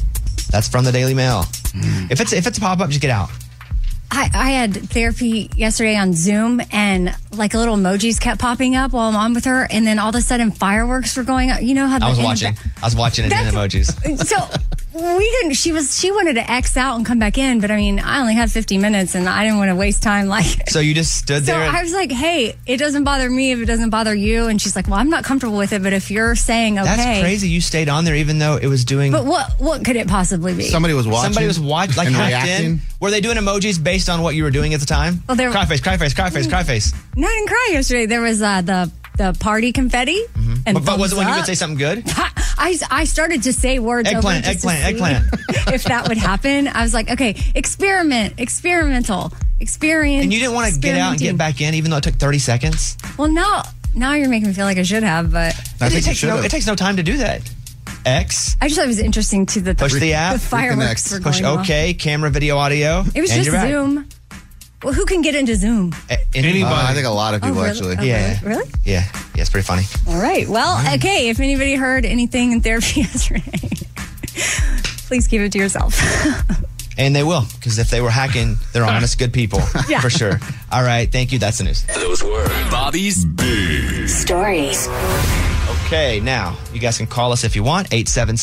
That's from the Daily Mail. If it's a pop-up, just get out. I had therapy yesterday on Zoom, and like little emojis kept popping up while I'm on with her, and then all of a sudden fireworks were going up. You know how I was watching it in emojis. So we didn't. She wanted to X out and come back in, but I mean, I only had 50 minutes, and I didn't want to waste time. So you just stood there. So I was like, "Hey, it doesn't bother me if it doesn't bother you." And she's like, "Well, I'm not comfortable with it, but if you're saying okay, that's crazy. You stayed on there even though it was doing. But what could it possibly be? Somebody was watching, like and hacked reacting. in. Were they doing emojis based on what you were doing at the time? Well, cry face. No, I didn't cry yesterday. There was the party confetti. And but was it when you thumbs would say something good? I started to say words. Eggplant. If that would happen, I was like, okay, experimental. And you didn't want to get out and get back in, even though it took 30 seconds? Well, now you're making me feel like I should have, but it takes no time to do that. X. I just thought it was interesting to the push the app. The fireworks were push going OK, camera, video, audio. It was and just Zoom. Well, who can get into Zoom? Anybody. I think a lot of people really? actually. Oh, Yeah. Really? Yeah, it's pretty funny. All right. Well, okay. If anybody heard anything in therapy yesterday, please keep it to yourself. And they will, because if they were hacking, they're honest, good people. Yeah. For sure. All right. Thank you. That's the news. Those were Bobby's Big Stories. Okay, now you guys can call us if you want,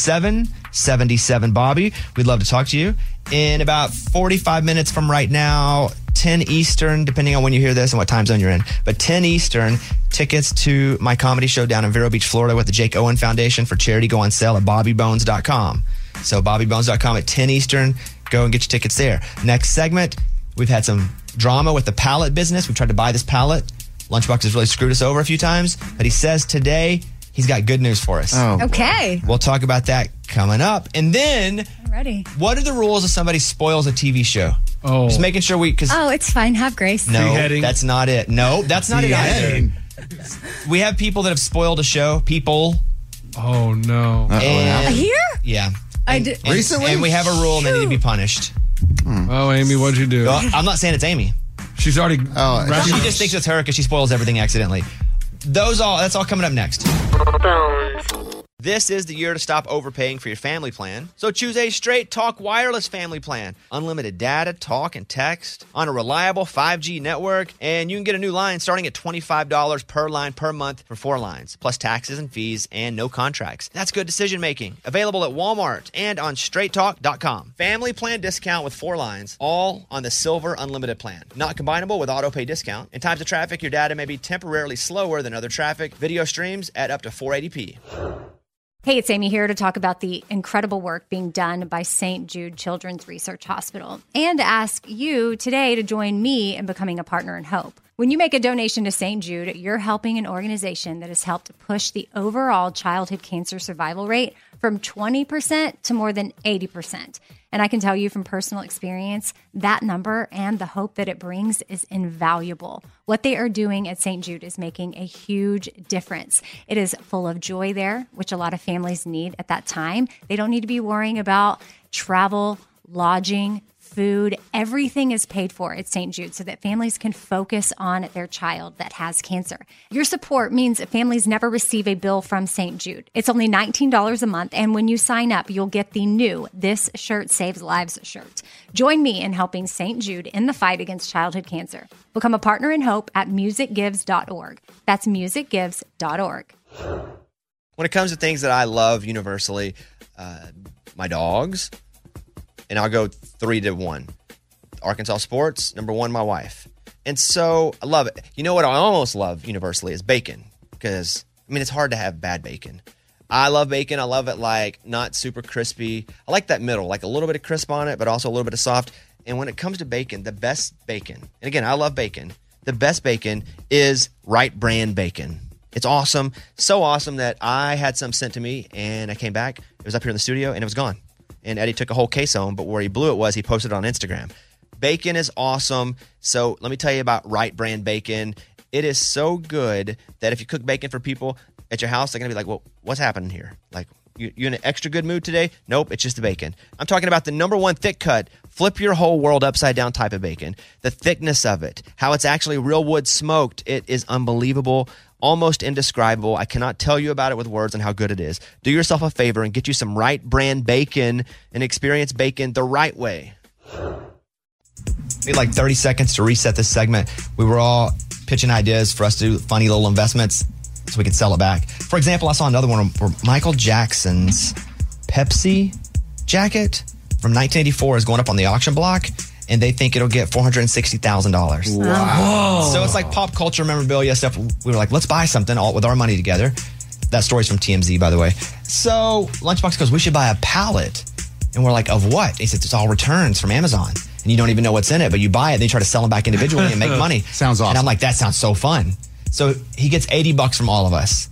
877-77-BOBBY. We'd love to talk to you. In about 45 minutes from right now, 10 Eastern, depending on when you hear this and what time zone you're in, but 10 Eastern, tickets to my comedy show down in Vero Beach, Florida with the Jake Owen Foundation for charity go on sale at bobbybones.com. So bobbybones.com at 10 Eastern. Go and get your tickets there. Next segment, we've had some drama with the pallet business. We tried to buy this pallet. Lunchbox has really screwed us over a few times, but he says today he's got good news for us. Oh, okay. We'll talk about that coming up. And then, I'm ready. What are the rules if somebody spoils a TV show? Oh. Just making sure Oh, it's fine. Have grace. No, that's not it. No, that's not it either. We have people that have spoiled a show. People. Oh, no. And, Here? Yeah. Recently? And we have a rule and they need to be punished. Oh, Amy, what'd you do? Well, I'm not saying it's Amy. She's already. She just thinks it's her because she spoils everything accidentally. That's all coming up next. This is the year to stop overpaying for your family plan. So choose a Straight Talk wireless family plan. Unlimited data, talk, and text on a reliable 5G network. And you can get a new line starting at $25 per line per month for 4 lines, plus taxes and fees and no contracts. That's good decision making. Available at Walmart and on straighttalk.com. Family plan discount with 4 lines, all on the Silver Unlimited plan. Not combinable with auto pay discount. In times of traffic, your data may be temporarily slower than other traffic. Video streams at up to 480p. Hey, it's Amy here to talk about the incredible work being done by St. Jude Children's Research Hospital and to ask you today to join me in becoming a partner in hope. When you make a donation to St. Jude, you're helping an organization that has helped push the overall childhood cancer survival rate from 20% to more than 80%. And I can tell you from personal experience, that number and the hope that it brings is invaluable. What they are doing at St. Jude is making a huge difference. It is full of joy there, which a lot of families need at that time. They don't need to be worrying about travel, lodging, food. Everything is paid for at St. Jude so that families can focus on their child that has cancer. Your support means that families never receive a bill from St. Jude. It's only $19 a month, and when you sign up, you'll get the new This Shirt Saves Lives shirt. Join me in helping St. Jude in the fight against childhood cancer. Become a partner in hope at musicgives.org. That's musicgives.org. When it comes to things that I love universally, my dogs, and I'll go 3 to 1. Arkansas sports, number 1, my wife. And so I love it. You know what I almost love universally is bacon. Because, I mean, it's hard to have bad bacon. I love bacon. I love it like not super crispy. I like that middle, like a little bit of crisp on it, but also a little bit of soft. And when it comes to bacon, the best bacon, and again, I love bacon. The best bacon is Right Brand bacon. It's awesome. So awesome that I had some sent to me and I came back. It was up here in the studio and it was gone. And Eddie took a whole case home, but where he blew it was he posted it on Instagram. Bacon is awesome. So let me tell you about Right Brand bacon. It is so good that if you cook bacon for people at your house, they're going to be like, well, what's happening here? Like, You in an extra good mood today? Nope, it's just the bacon. I'm talking about the number one thick cut, flip your whole world upside down type of bacon. The thickness of it, how it's actually real wood smoked. It is unbelievable, almost indescribable. I cannot tell you about it with words and how good it is. Do yourself a favor and get you some Right brand bacon and experience bacon the right way. We had like 30 seconds to reset this segment. We were all pitching ideas for us to do funny little investments so we could sell it back. For example, I saw another one where Michael Jackson's Pepsi jacket from 1984 is going up on the auction block, and they think it'll get $460,000. Wow. So it's like pop culture memorabilia stuff. We were like, let's buy something all with our money together. That story's from TMZ, by the way. So Lunchbox goes, we should buy a pallet. And we're like, of what? He says, it's all returns from Amazon. And you don't even know what's in it, but you buy it, they try to sell them back individually and make money. Sounds awesome. And I'm like, that sounds so fun. So he gets $80 from all of us.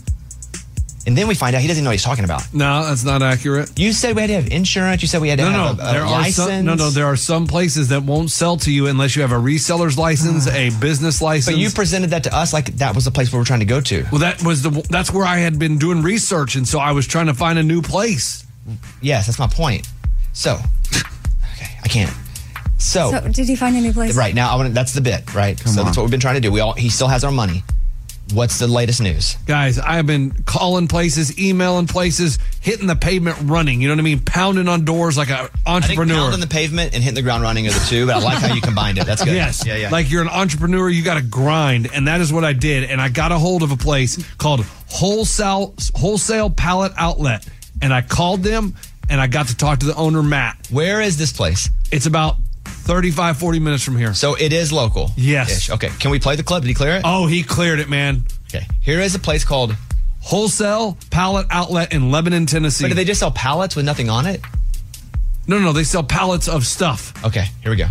And then we find out he doesn't know what he's talking about. No, that's not accurate. You said we had to have insurance. You said we had to have a license. There are some places that won't sell to you unless you have a reseller's license, a business license. But you presented that to us like that was the place we were trying to go to. Well, that's where I had been doing research, and so I was trying to find a new place. Yes, that's my point. So, okay, I can't. So did he find a new place? Right now, that's the bit, right? So that's what we've been trying to do. He still has our money. What's the latest news? Guys, I have been calling places, emailing places, hitting the pavement running. You know what I mean? Pounding on doors like an entrepreneur. I think pounding the pavement and hitting the ground running are the two, but I like how you combined it. That's good. Yes. Yeah. Like you're an entrepreneur, you got to grind. And that is what I did. And I got a hold of a place called Wholesale Pallet Outlet. And I called them and I got to talk to the owner, Matt. Where is this place? It's about 35, 40 minutes from here. So it is local? Yes. Okay. Can we play the clip? Did he clear it? Oh, he cleared it, man. Okay. Here is a place called Wholesale Pallet Outlet in Lebanon, Tennessee. But do they just sell pallets with nothing on it? No, they sell pallets of stuff. Okay, here we go.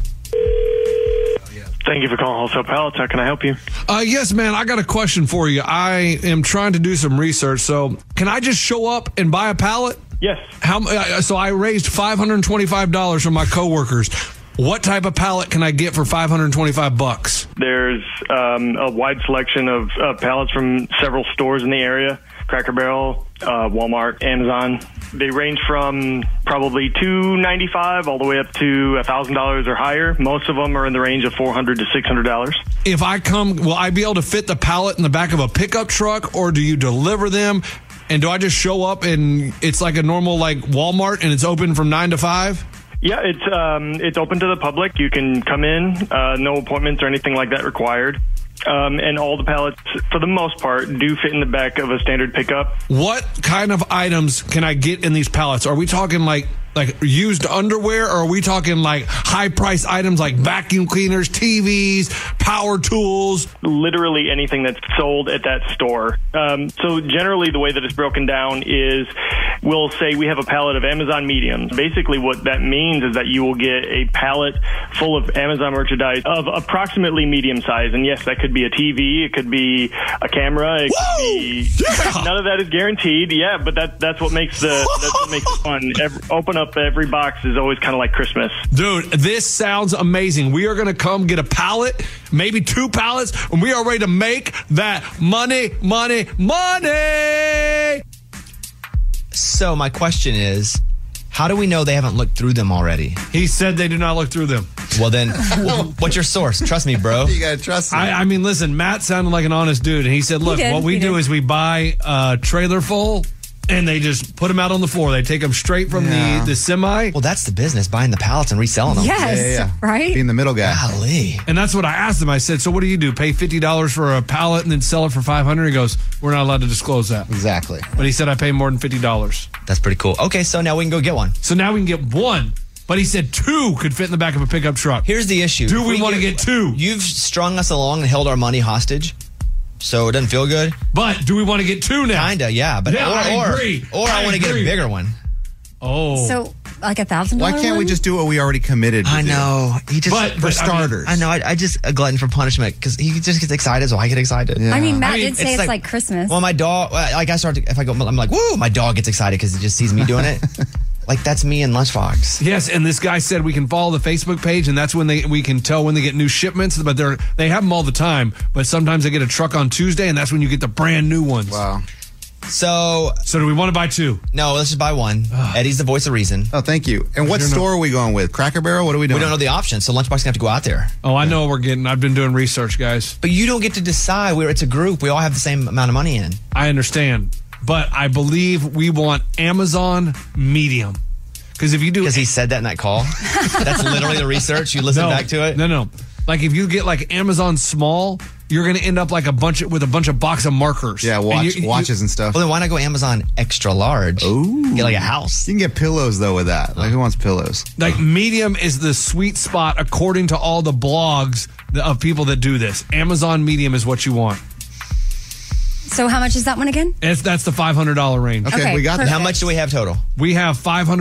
Thank you for calling Wholesale Pallets. How can I help you? Yes, man, I got a question for you. I am trying to do some research, so can I just show up and buy a pallet? Yes. So I raised $525 from my coworkers. What type of pallet can I get for $525? There's a wide selection of pallets from several stores in the area. Cracker Barrel, Walmart, Amazon. They range from probably $295 all the way up to $1,000 or higher. Most of them are in the range of $400 to $600. If I come, will I be able to fit the pallet in the back of a pickup truck, or do you deliver them? And do I just show up and it's like a normal like Walmart and it's open from 9 to 5? Yeah, it's open to the public. You can come in, no appointments or anything like that required. And all the pallets, for the most part, do fit in the back of a standard pickup. What kind of items can I get in these pallets? Are we talking like used underwear, or are we talking like high price items like vacuum cleaners, TVs, power tools? Literally anything that's sold at that store. So generally the way that it's broken down is we'll say we have a pallet of Amazon mediums. Basically what that means is that you will get a pallet full of Amazon merchandise of approximately medium size. And yes, that could be a TV, it could be a camera, it could be... None of that is guaranteed, yeah, but that's what makes it fun. Open up every box is always kind of like Christmas. Dude, this sounds amazing. We are going to come get a pallet, maybe 2 pallets, and we are ready to make that money. So my question is, how do we know they haven't looked through them already? He said they do not look through them. Well then, what's your source? Trust me, bro. You gotta trust me. I mean, listen, Matt sounded like an honest dude, and he said, look, what we do is we buy a trailer full, and they just put them out on the floor. They take them straight from the semi. Well, that's the business, buying the pallets and reselling them. Yes, right? Being the middle guy. Golly. And that's what I asked him. I said, so what do you do? Pay $50 for a pallet and then sell it for $500? He goes, we're not allowed to disclose that. Exactly. But he said I pay more than $50. That's pretty cool. Okay, so now we can go get one. So now we can get one. But he said 2 could fit in the back of a pickup truck. Here's the issue. Do we want to get 2? You've strung us along and held our money hostage. So it doesn't feel good. But do we want to get 2 now? Kinda, yeah. But I agree. Or I want to get a bigger one. Oh. So like $1,000? Why can't we just do what we already committed to I know. do? For starters. I know. I just a glutton for punishment because he just gets excited, so I get excited. Yeah. I mean, Matt did say it's like Christmas. Well, my dog, like I start to, if I go, I'm like, woo, my dog gets excited because he just sees me doing it. Like, that's me and Lunchbox. Yes, and this guy said we can follow the Facebook page, and that's when we can tell when they get new shipments. But they have them all the time. But sometimes they get a truck on Tuesday, and that's when you get the brand new ones. Wow. So do we want to buy 2? No, let's just buy 1. Eddie's the voice of reason. Oh, thank you. And what store are we going with? Cracker Barrel? What are we doing? We don't know the option, so Lunchbox going to have to go out there. Oh, I know what we're getting. I've been doing research, guys. But you don't get to decide. It's a group. We all have the same amount of money in. I understand. But I believe we want Amazon Medium. Because if you do... Because he said that in that call? That's literally the research? You listen back to it? No. Like if you get like Amazon Small, you're going to end up like with a bunch of box of markers. Yeah, watches and stuff. Well, then why not go Amazon Extra Large? Ooh. Get like a house. You can get pillows, though, with that. Like, who wants pillows? Like, medium is the sweet spot according to all the blogs of people that do this. Amazon Medium is what you want. So how much is that one again? That's the $500 range. Okay, we got that. How much do we have total? We have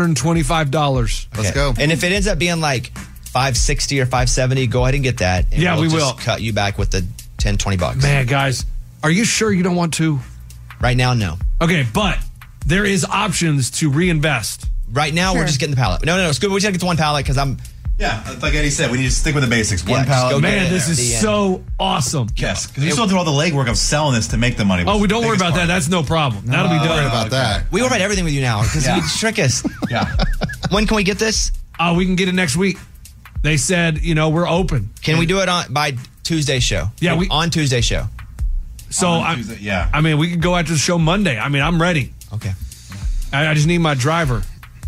$525. Let's go. And if it ends up being like $560 or $570, go ahead and get that. And Yeah, we just will. cut you back with the $10-20. Man, guys, are you sure you don't want to? Right now, no. Okay, but there is options to reinvest. Right now, we're just getting the pallet. No, it's good. We just gotta get the 1 pallet because I'm... Yeah, like Eddie said, we need to stick with the basics. One pallet. Man, this is so awesome. Yes, because you still do all the legwork of selling this to make the money. Oh, we don't worry about that. That's no problem. That'll be done. Don't worry about that. We worry about everything with you now because you trick us. Yeah. When can we get this? We can get it next week. They said, we're open. Can we do it by Tuesday's show? Yeah, on Tuesday's show. So, I mean, we could go after the show Monday. I mean, I'm ready. Okay. I just need my driver.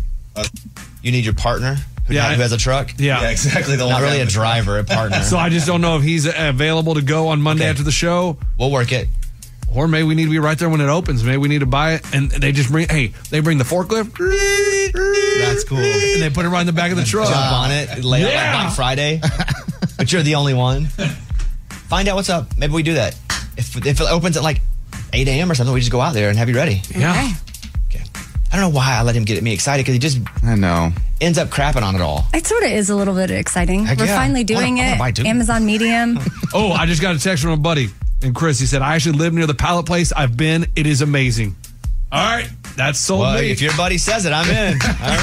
You need your partner who has a truck? Yeah, exactly. Not really a driver, a partner. So I just don't know if he's available to go on Monday after the show. We'll work it. Or maybe we need to be right there when it opens. Maybe we need to buy it. And they just bring the forklift. That's cool. And they put it right in the back of the truck. Jump on it, lay out like Black Friday. But you're the only one. Find out what's up. Maybe we do that. If it opens at like 8 a.m. or something, we just go out there and have you ready. Yeah. Okay. I don't know why I let him get me excited because he just ends up crapping on it all. It sort of is a little bit exciting. Heck We're yeah. finally doing I wanna buy it. two. Amazon Medium. Oh, I just got a text from a buddy. And Chris, he said, I actually live near the pallet place. I've been. It is amazing. All right. That's sold me. If your buddy says it, I'm in.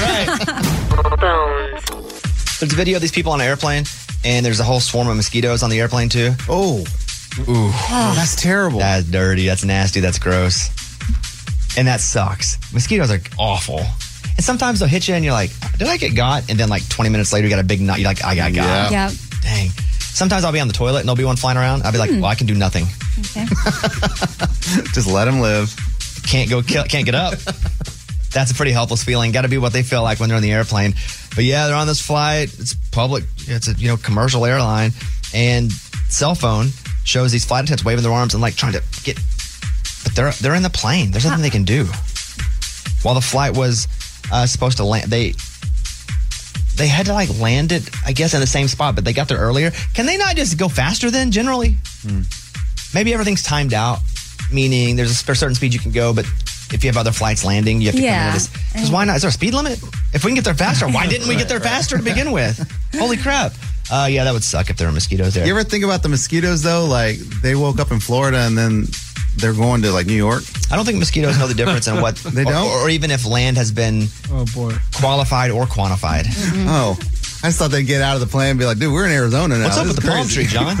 All right. There's a video of these people on an airplane, and there's a whole swarm of mosquitoes on the airplane, too. Oh. Ooh. That's terrible. That's dirty. That's nasty. That's gross. And that sucks. Mosquitoes are awful. And sometimes they'll hit you, and you're like, did I get got? And then like 20 minutes later, you got a big nut. You're like, I got got. Yeah. Dang. Sometimes I'll be on the toilet, and there'll be one flying around. I'll be like, well, I can do nothing. Okay. Just let them live. Can't get up. That's a pretty helpless feeling. Got to be what they feel like when they're on the airplane. But yeah, they're on this flight. It's public. It's a commercial airline, and cell phone shows these flight attendants waving their arms and like trying to get. But they're in the plane. There's nothing they can do. While the flight was supposed to land, they had to like land it, I guess, in the same spot, but they got there earlier. Can they not just go faster then? Generally, maybe everything's timed out, meaning there's a certain speed you can go, but if you have other flights landing, you have to come into this. Because why not? Is there a speed limit? If we can get there faster, why didn't we get there faster to begin with? Holy crap. Yeah, that would suck if there were mosquitoes there. You ever think about the mosquitoes, though? Like, they woke up in Florida and then they're going to, like, New York? I don't think mosquitoes know the difference in what... They don't? Or even if land has been qualified or quantified. Mm-hmm. Oh. I just thought they'd get out of the plane and be like, dude, we're in Arizona now. What's up with the palm tree, John?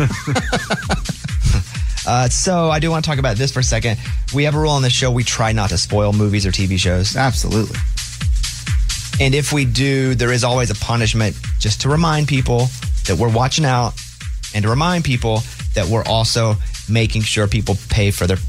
So I do want to talk about this for a second. We have a rule on this show. We try not to spoil movies or TV shows. Absolutely. And if we do, there is always a punishment just to remind people that we're watching out and to remind people that we're also making sure people pay for their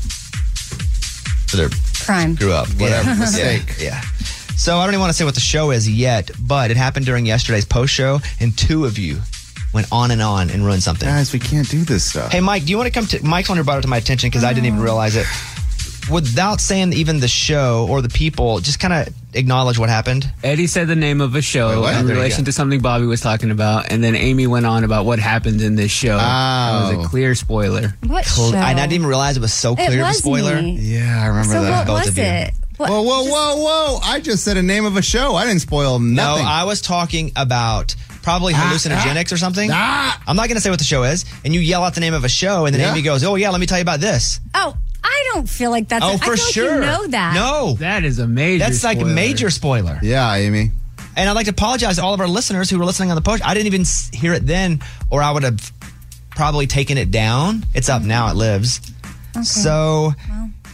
crime. Screw up. Whatever. Mistake. Yeah. So I don't even want to say what the show is yet, but it happened during yesterday's post show, and two of you went on and ruined something. Guys, we can't do this stuff. Hey, Mike, do you want to come to... Mike's one who brought it to my attention because I didn't even realize it. Without saying even the show or the people, just kind of acknowledge what happened. Eddie said the name of a show in There you relation go. to something Bobby was talking about, and then Amy went on about what happened in this show. Oh. It was a clear spoiler. What show? I didn't even realize it was so clear of a spoiler. Yeah, I remember So that. what was it? Whoa. I just said a name of a show. I didn't spoil nothing. No, I was talking about probably hallucinogenics or something. I'm not going to say what the show is. And you yell out the name of a show, and then Amy goes, oh, yeah, let me tell you about this. Oh, I don't feel like that's... Oh, I for feel sure. Like you know that. No. That is a major That's like a spoiler. major spoiler. Yeah, Amy. And I'd like to apologize to all of our listeners who were listening on the post. I didn't even hear it then, or I would have probably taken it down. It's up now. It lives. Okay. So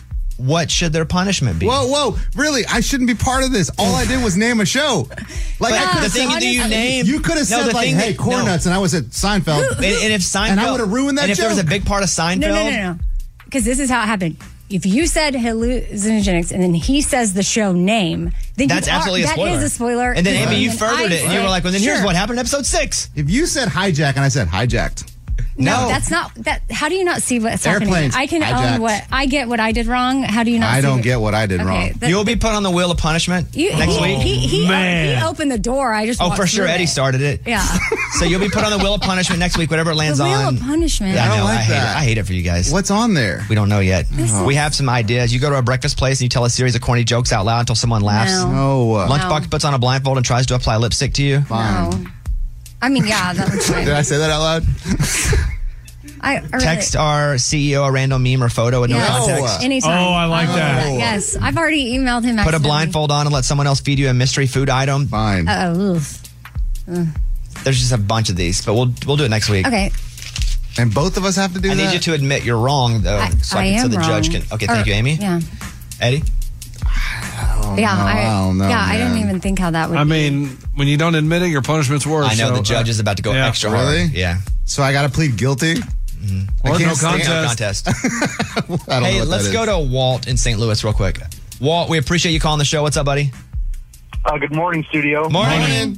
what should their punishment be? Whoa. Really? I shouldn't be part of this. All I did was name a show. Like, But the thing that you name- You could have No, said, the like, thing hey, that- Corn no. Nuts, and I was at Seinfeld. And if Seinfeld, And I would have ruined that And if there was a joke. big part of Seinfeld, No. Because this is how it happened. If you said hallucinogenics and then he says the show name, then that's absolutely a spoiler. That is a spoiler. And then Amy, you And furthered I it, and you were like, "Well, then here's sure. what happened in episode 6." If you said hijack and I said hijacked. No, that's not that. How do you not see what's Airplanes, happening? I can hijacked. own what I get. What I did wrong. How do you not? I see don't it? get what I did Okay, wrong. that- You'll be put on the wheel of punishment next week. He opened the door. I just Oh, walked for sure, through Eddie it. started it. Yeah. So you'll be put on the wheel of punishment next week, whatever it lands The wheel on. of punishment. Yeah, I I know. don't like I hate that. it. I hate it for you guys. What's on there? We don't know yet. Oh. We have some ideas. You go to a breakfast place and you tell a series of corny jokes out loud until someone laughs. No. Lunchbox puts on a blindfold and tries to apply lipstick to you. No. I mean, yeah, that was fine. Did I say that out loud? I really- Text our CEO a random meme or photo with no Yes. context. Anytime. Oh, I like love that. Yes, I've already emailed him. Put a accidentally. blindfold on and let someone else feed you a mystery food item. Fine. Oof. There's just a bunch of these, but we'll do it next week. Okay. And both of us have to do I that? need you to admit you're wrong, though, so the judge can. Okay, thank you, Amy. Yeah. Eddie? I don't know, I didn't man. even think how that would. I be. mean, when you don't admit it, your punishment's worse. I know so, the judge is about to go yeah. extra Really? hard. Yeah. So I got to plead guilty? Or no stand- contest. Contest. I don't know Hey, what let's that go is. to Walt in St. Louis real quick. Walt, we appreciate you calling the show. What's up, buddy? Good morning, studio. Morning.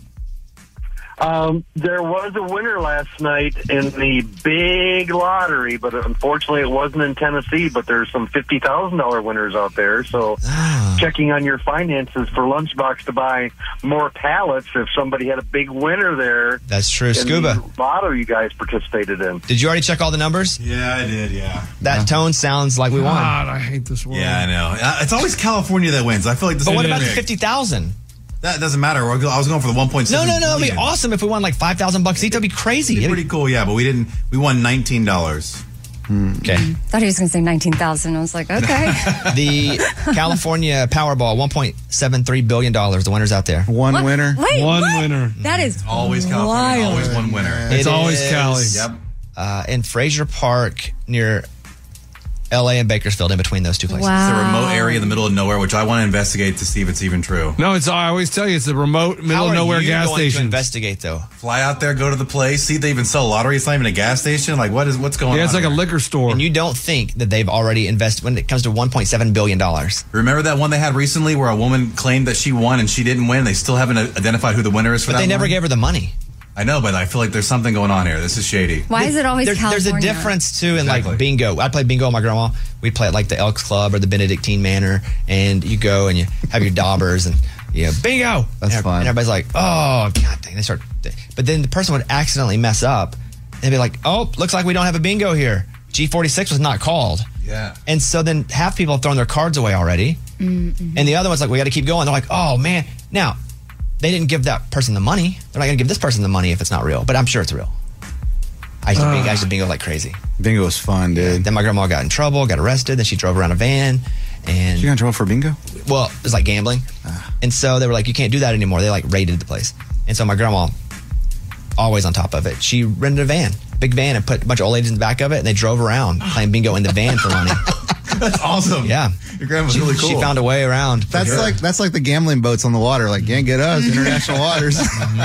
There was a winner last night in the big lottery, but unfortunately it wasn't in Tennessee, but there's some $50,000 winners out there. So checking on your finances for Lunchbox to buy more pallets if somebody had a big winner there. That's true. in Scuba. the lotto you guys participated in. Did you already check all the numbers? Yeah, I did, yeah. That tone sounds like we won. God, I hate this world. Yeah, I know. It's always California that wins. I feel like this But is what about the big. 50,000? That doesnn't matter. I was going for the 1.7 No, it'd be billion. awesome if we won like $5,000 each. That'd be crazy. It'd be pretty cool, yeah, but we didn't. We won $19. Okay. thought he was going to say 19,000. I was like, okay. The California Powerball, $1.73 billion. The winner's out there. One What? winner? Wait, One what? winner. That is Always California. wild. Always one winner. It's It always is, Cali. Yep. In Fraser Park near LA and Bakersfield, in between those two places. Wow. It's a remote area in the middle of nowhere, which I want to investigate to see if it's even true. No, I always tell you, it's a remote, middle How of are nowhere you gas going to station. investigate, though? Fly out there, go to the place, see if they even sell lottery. It's not even a gas station. Like, what's going on? Yeah, it's like a here? liquor store. And you don't think that they've already invested when it comes to $1.7 billion. Remember that one they had recently where a woman claimed that she won and she didn't win? They still haven't identified who the winner is for But that they never one? gave her the money. I know, but I feel like there's something going on here. This is shady. Why is it always There's California? a difference, too, in Exactly. like bingo. I'd play bingo with my grandma. We'd play at like the Elks Club or the Benedictine Manor, and you go and you have your daubers and bingo. That's fun. And everybody's like, oh, God dang. They start. But then the person would accidentally mess up. They'd be like, oh, looks like we don't have a bingo here. G46 was not called. Yeah. And so then half people have thrown their cards away already. Mm-hmm. And the other one's like, we got to keep going. They're like, oh, man. Now, they didn't give that person the money. They're not going to give this person the money if it's not real. But I'm sure it's real. I used to bingo like crazy. Bingo was fun, dude. Then my grandma got in trouble, got arrested. Then she drove around a van. And You got in trouble for bingo? well, it was like gambling. And so they were like, you can't do that anymore. They like raided the place. And so my grandma, always on top of it, she rented a van, big van, and put a bunch of old ladies in the back of it. And they drove around playing bingo in the van for money. That's awesome. Yeah. Your grandma's really cool. She found a way around. That's like the gambling boats on the water. Like, can't get us, international waters.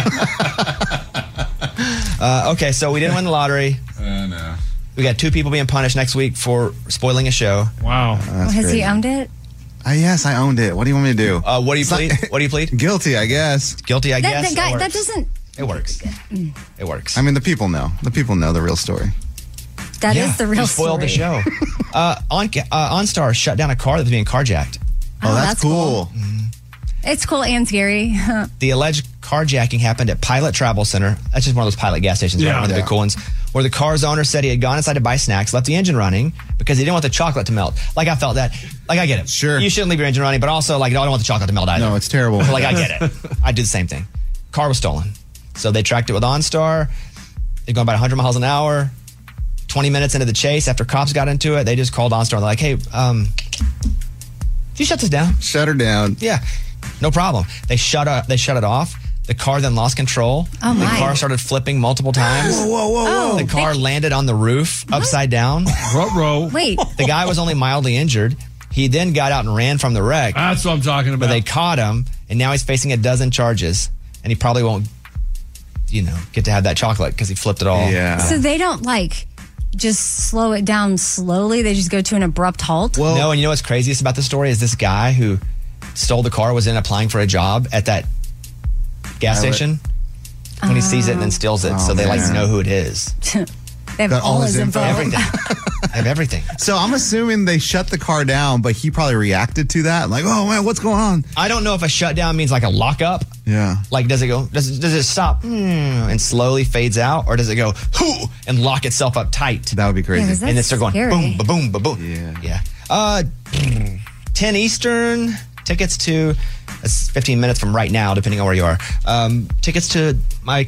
Okay, so we didn't win the lottery. No. We got 2 people being punished next week for spoiling a show. Wow. Has he crazy. owned it? Yes, I owned it. What do you want me to do? What do you plead? What do you plead? Guilty, I guess. Guilty, I guess. That guy, It that works. doesn't. It works. It works. I mean, the people know. The people know the real story. That is the real you spoiled story. the show. OnStar shut down a car that was being carjacked. Oh, that's cool. It's cool and scary. The alleged carjacking happened at Pilot Travel Center. That's just one of those Pilot gas stations, right? Yeah. One of the big cool ones. Where the car's owner said he had gone inside to buy snacks, left the engine running because he didn't want the chocolate to melt. Like, I felt that. Like, I get it. Sure. You shouldn't leave your engine running, but also, like, I don't want the chocolate to melt either. No, it's terrible. So, like, I get it. I do the same thing. Car was stolen. So they tracked it with OnStar. They're going about 100 miles an hour. 20 minutes into the chase, after cops got into it, they just called OnStar. They're like, hey, can you shut this down? Shut her down. Yeah, no problem. They shut it off. The car then lost control. Oh, the my. car started flipping multiple times. Oh, The car landed on the roof upside down. Ruh-roh. Wait. The guy was only mildly injured. He then got out and ran from the wreck. That's what I'm talking about. But they caught him, and now he's facing a dozen charges, and he probably won't, get to have that chocolate because he flipped it all. Yeah. So they don't just slow it down slowly. They just go to an abrupt halt. Well, no, and you know what's craziest about the story is this guy who stole the car was in applying for a job at that gas station when he sees it and then steals it. So they know who it is. They have all his info. Everything. They have everything. So I'm assuming they shut the car down, but he probably reacted to that. Like, oh man, what's going on? I don't know if a shutdown means like a lockup. Yeah. Like, does it stop and slowly fades out, or does it go hoo and lock itself up tight? That would be crazy. Yeah, and then start going scary. boom, ba-boom, ba-boom. Yeah. 10 Eastern, tickets to, that's 15 minutes from right now, depending on where you are. Tickets to my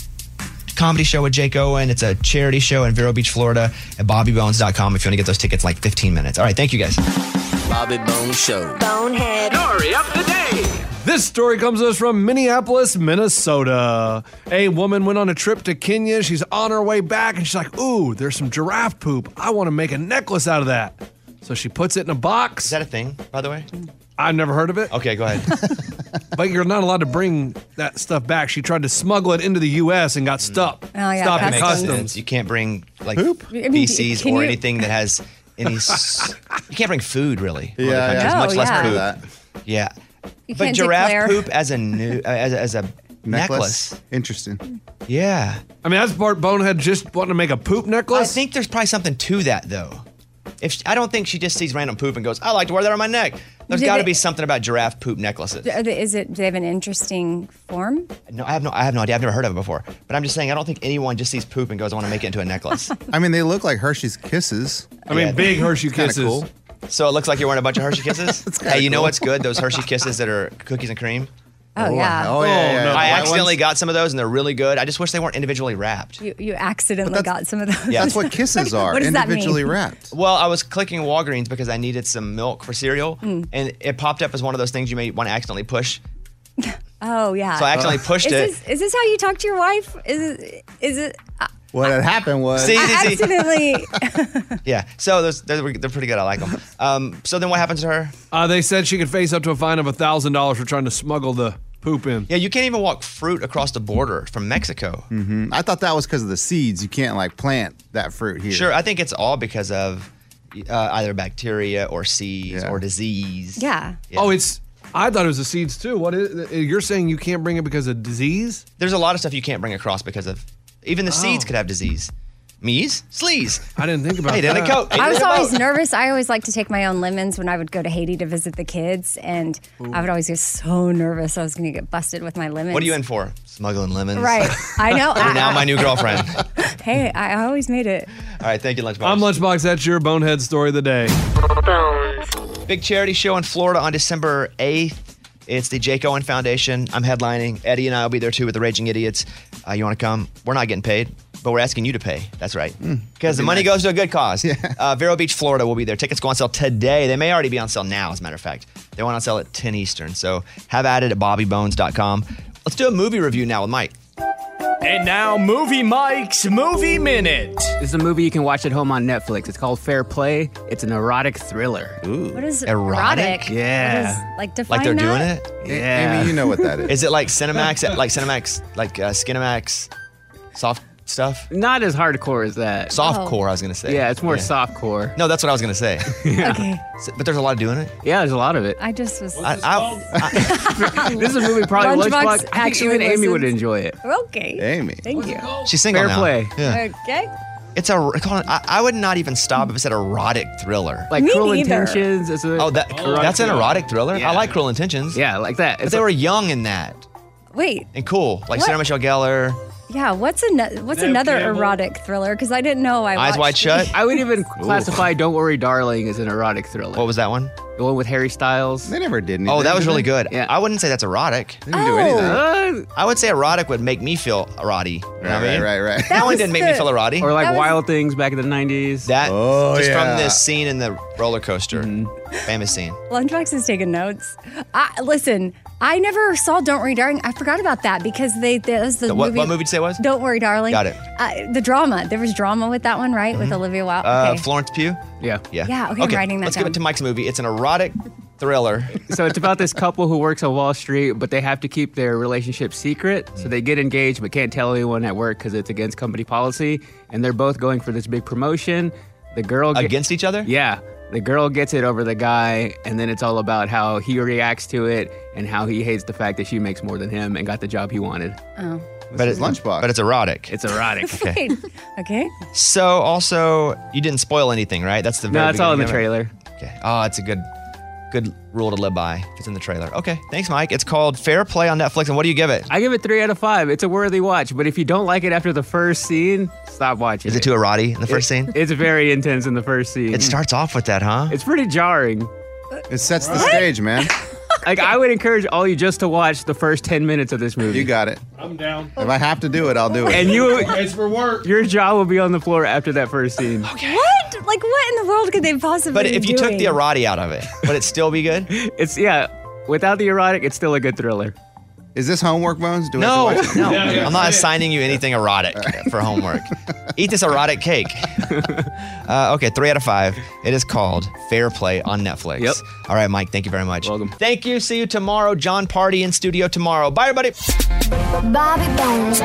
comedy show with Jake Owen. It's a charity show in Vero Beach, Florida at BobbyBones.com if you want to get those tickets 15 minutes. All right, thank you guys. Bobby Bones Show. Bonehead. Story of the day. This story comes to us from Minneapolis, Minnesota. A woman went on a trip to Kenya. She's on her way back, and she's like, ooh, there's some giraffe poop. I want to make a necklace out of that. So she puts it in a box. Is that a thing, by the way? I've never heard of it. Okay, go ahead. But you're not allowed to bring that stuff back. She tried to smuggle it into the U.S. and got stuck. Oh, yeah, stopped at Makes customs. sense. You can't bring Poop? feces Can or you- anything that has any. You can't bring food really. in Yeah, other yeah. countries, much Oh, less yeah. poop. Yeah, You but can't giraffe declare. poop as a new as a necklace. Interesting. Yeah, I mean, that's part Bonehead just wanting to make a poop I necklace. think there's probably something to that though. I don't think she just sees random poop and goes, "I like to wear that on my neck." There's Did got to they- be something about giraffe poop necklaces. Do they have an interesting form? No, I have no idea. I've never heard of it before. But I'm just saying, I don't think anyone just sees poop and goes, "I want to make it into a necklace." I mean, they look like Hershey's Kisses. I mean, big Hershey Kinda Kisses. cool. So it looks like you're wearing a bunch of Hershey Kisses. kinda Hey, you know cool. what's good? Those Hershey Kisses that are cookies and cream. Oh, yeah. Oh, yeah. no. The I white accidentally ones? got some of those, and they're really good. I just wish they weren't individually wrapped. You accidentally got some of those. Yeah. That's what Kisses are. What does that individually mean? wrapped. Well, I was clicking Walgreens because I needed some milk for cereal, and it popped up as one of those things you may want to accidentally push. Oh, yeah. So I accidentally pushed it. Is this how you talk to your wife? Is it? What had happened was See? I accidentally. Yeah. So they're pretty good. I like them. So then what happens to her? They said she could face up to a fine of $1,000 for trying to smuggle the poop in. Yeah, you can't even walk fruit across the border from Mexico. I thought that was because of the seeds. You can't plant that fruit here. Sure, I think it's all because of either bacteria or seeds or disease. Yeah. Oh, I thought it was the seeds too. What is? You're saying you can't bring it because of disease? There's a lot of stuff you can't bring across because of. Even the seeds could have disease. Mees? Sleaze. I didn't think about Hey, that. didn't coat. I was always nervous. I always like to take my own lemons when I would go to Haiti to visit the kids, and I would always get so nervous I was going to get busted with my lemons. What are you in for? Smuggling lemons? Right. I know. You're now my new girlfriend. Hey, I always made it. All right, thank you, Lunchbox. I'm Lunchbox. That's your Bonehead story of the day. Big charity show in Florida on December 8th. It's the Jake Owen Foundation. I'm headlining. Eddie and I will be there too with the Raging Idiots. You want to come? We're not getting paid, but we're asking you to pay. That's right. Because the money goes to a good cause. Vero Beach, Florida will be there. Tickets go on sale today. They may already be on sale now, as a matter of fact. They went on sale at 10 Eastern. So have at it at BobbyBones.com. Let's do a movie review now with Mike. And now, Movie Mike's Movie Minute. This is a movie you can watch at home on Netflix. It's called Fair Play. It's an erotic thriller. Ooh. What is Erotic? erotic? Yeah. What is, like, define Like they're that? doing it? Yeah. Amy, you know what that is. Is it like Cinemax, Skinemax, soft stuff? Not as hardcore as that. Softcore, I was going to say. Yeah, it's more softcore. No, that's what I was going to say. Okay. But there's a lot of doing it? Yeah, there's a lot of it. I just was. This is a movie probably Lunchbox Lunchbox. I think actually even Amy would listens. enjoy it. Okay. Amy. Thank you. She's single Fair now. Play. Yeah. Okay. It's I would not even stop if it said erotic thriller. Like Me Cruel neither. Intentions. Is a That's an erotic thriller? Yeah. I like Cruel Intentions. Yeah, like that. But they were young in that. Wait. And cool. Like What? Sarah Michelle Gellar. Yeah. What's another Campbell. erotic thriller? Because I didn't know I Eyes watched Wide Shut. I would even classify Don't Worry Darling as an erotic thriller. What was that one? The one with Harry Styles. They never did anything. Oh, that was did really they? good. Yeah. I wouldn't say that's erotic. They didn't do anything. I would say erotic would make me feel eroty. You know what I mean? Right. That one was didn't make me the- feel eroty. Or like That was- Wild Things back in the 90s. That just yeah. from this scene in the roller coaster. Famous scene. Lunchbox is taking notes. Listen, I never saw Don't Worry, Darling. I forgot about that because that was the movie. What movie did you say it was? Don't Worry, Darling. Got it. The drama. There was drama with that one, right? With Olivia Wilde. Okay. Florence Pugh? Yeah. Yeah, okay, I'm writing that Let's down. give it to Mike's movie. It's an erotic thriller. So it's about this couple who works on Wall Street, but they have to keep their relationship secret. So they get engaged but can't tell anyone at work because it's against company policy. And they're both going for this big promotion. The girl against each other? Yeah. The girl gets it over the guy, and then it's all about how he reacts to it and how he hates the fact that she makes more than him and got the job he wanted. Oh. But it's Lunchbox. But it's erotic. It's erotic. Okay. Okay. So also, you didn't spoil anything, right? That's the very No, it's all in the beginning of it. trailer. Okay. Oh, it's a good rule to live by. If it's in the trailer. Okay. Thanks, Mike. It's called Fair Play on Netflix. And what do you give it? I give it 3 out of 5. It's a worthy watch, but if you don't like it after the first scene, stop watching. Is it too erotic in the first scene? It's very intense in the first scene. It starts off with that, huh? It's pretty jarring. It sets the stage, man. Like, I would encourage all you just to watch the first 10 minutes of this movie. You got it. I'm down. If I have to do it, I'll do it. And you, It's for work. your jaw will be on the floor after that first scene. What? Like, what in the world could they possibly But be if you took doing? the erotic out of it, would it still be good? It's, yeah, without the erotic, it's still a good thriller. Is this homework, Bones? Do we No, have to watch it? no. I'm not assigning you anything erotic for homework. Eat this erotic cake. Okay, 3 out of 5. It is called Fair Play on Netflix. Yep. All right, Mike, thank you very much. Welcome. Thank you. See you tomorrow. John Party in studio tomorrow. Bye, everybody. Bobby Bones.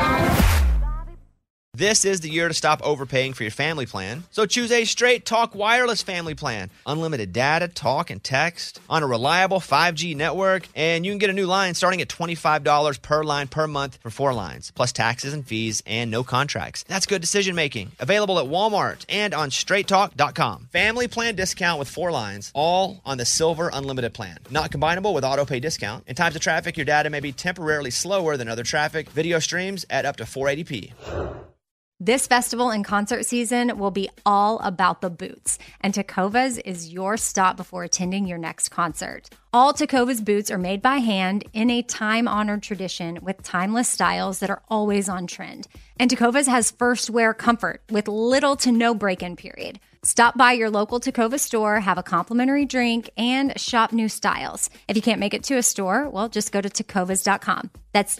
This is the year to stop overpaying for your family plan. So choose a Straight Talk Wireless family plan. Unlimited data, talk, and text on a reliable 5G network. And you can get a new line starting at $25 per line per month for 4 lines, plus taxes and fees and no contracts. That's good decision making. Available at Walmart and on straighttalk.com. Family plan discount with 4 lines, all on the Silver Unlimited plan. Not combinable with auto pay discount. In times of traffic, your data may be temporarily slower than other traffic. Video streams at up to 480p. This festival and concert season will be all about the boots, and Tecovas is your stop before attending your next concert. All Tecovas boots are made by hand in a time-honored tradition with timeless styles that are always on trend. And Tecovas has first wear comfort with little to no break-in period. Stop by your local Tecovas store, have a complimentary drink, and shop new styles. If you can't make it to a store, well, just go to tecovas.com. That's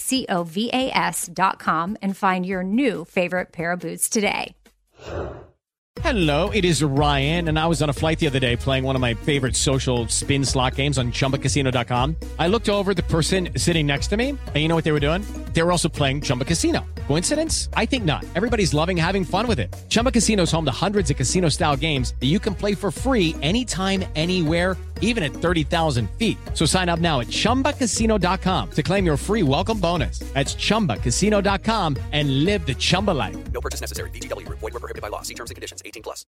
TECOVAS.com and find your new favorite pair of boots today. Hello, it is Ryan, and I was on a flight the other day playing one of my favorite social spin slot games on ChumbaCasino.com. I looked over at the person sitting next to me, and you know what they were doing? They were also playing Chumba Casino. Coincidence? I think not. Everybody's loving having fun with it. Chumba Casino is home to hundreds of casino-style games that you can play for free anytime, anywhere, even at 30,000 feet. So sign up now at ChumbaCasino.com to claim your free welcome bonus. That's ChumbaCasino.com and live the Chumba life. No purchase necessary. VGW. Void where prohibited by law. See terms and conditions. 18+.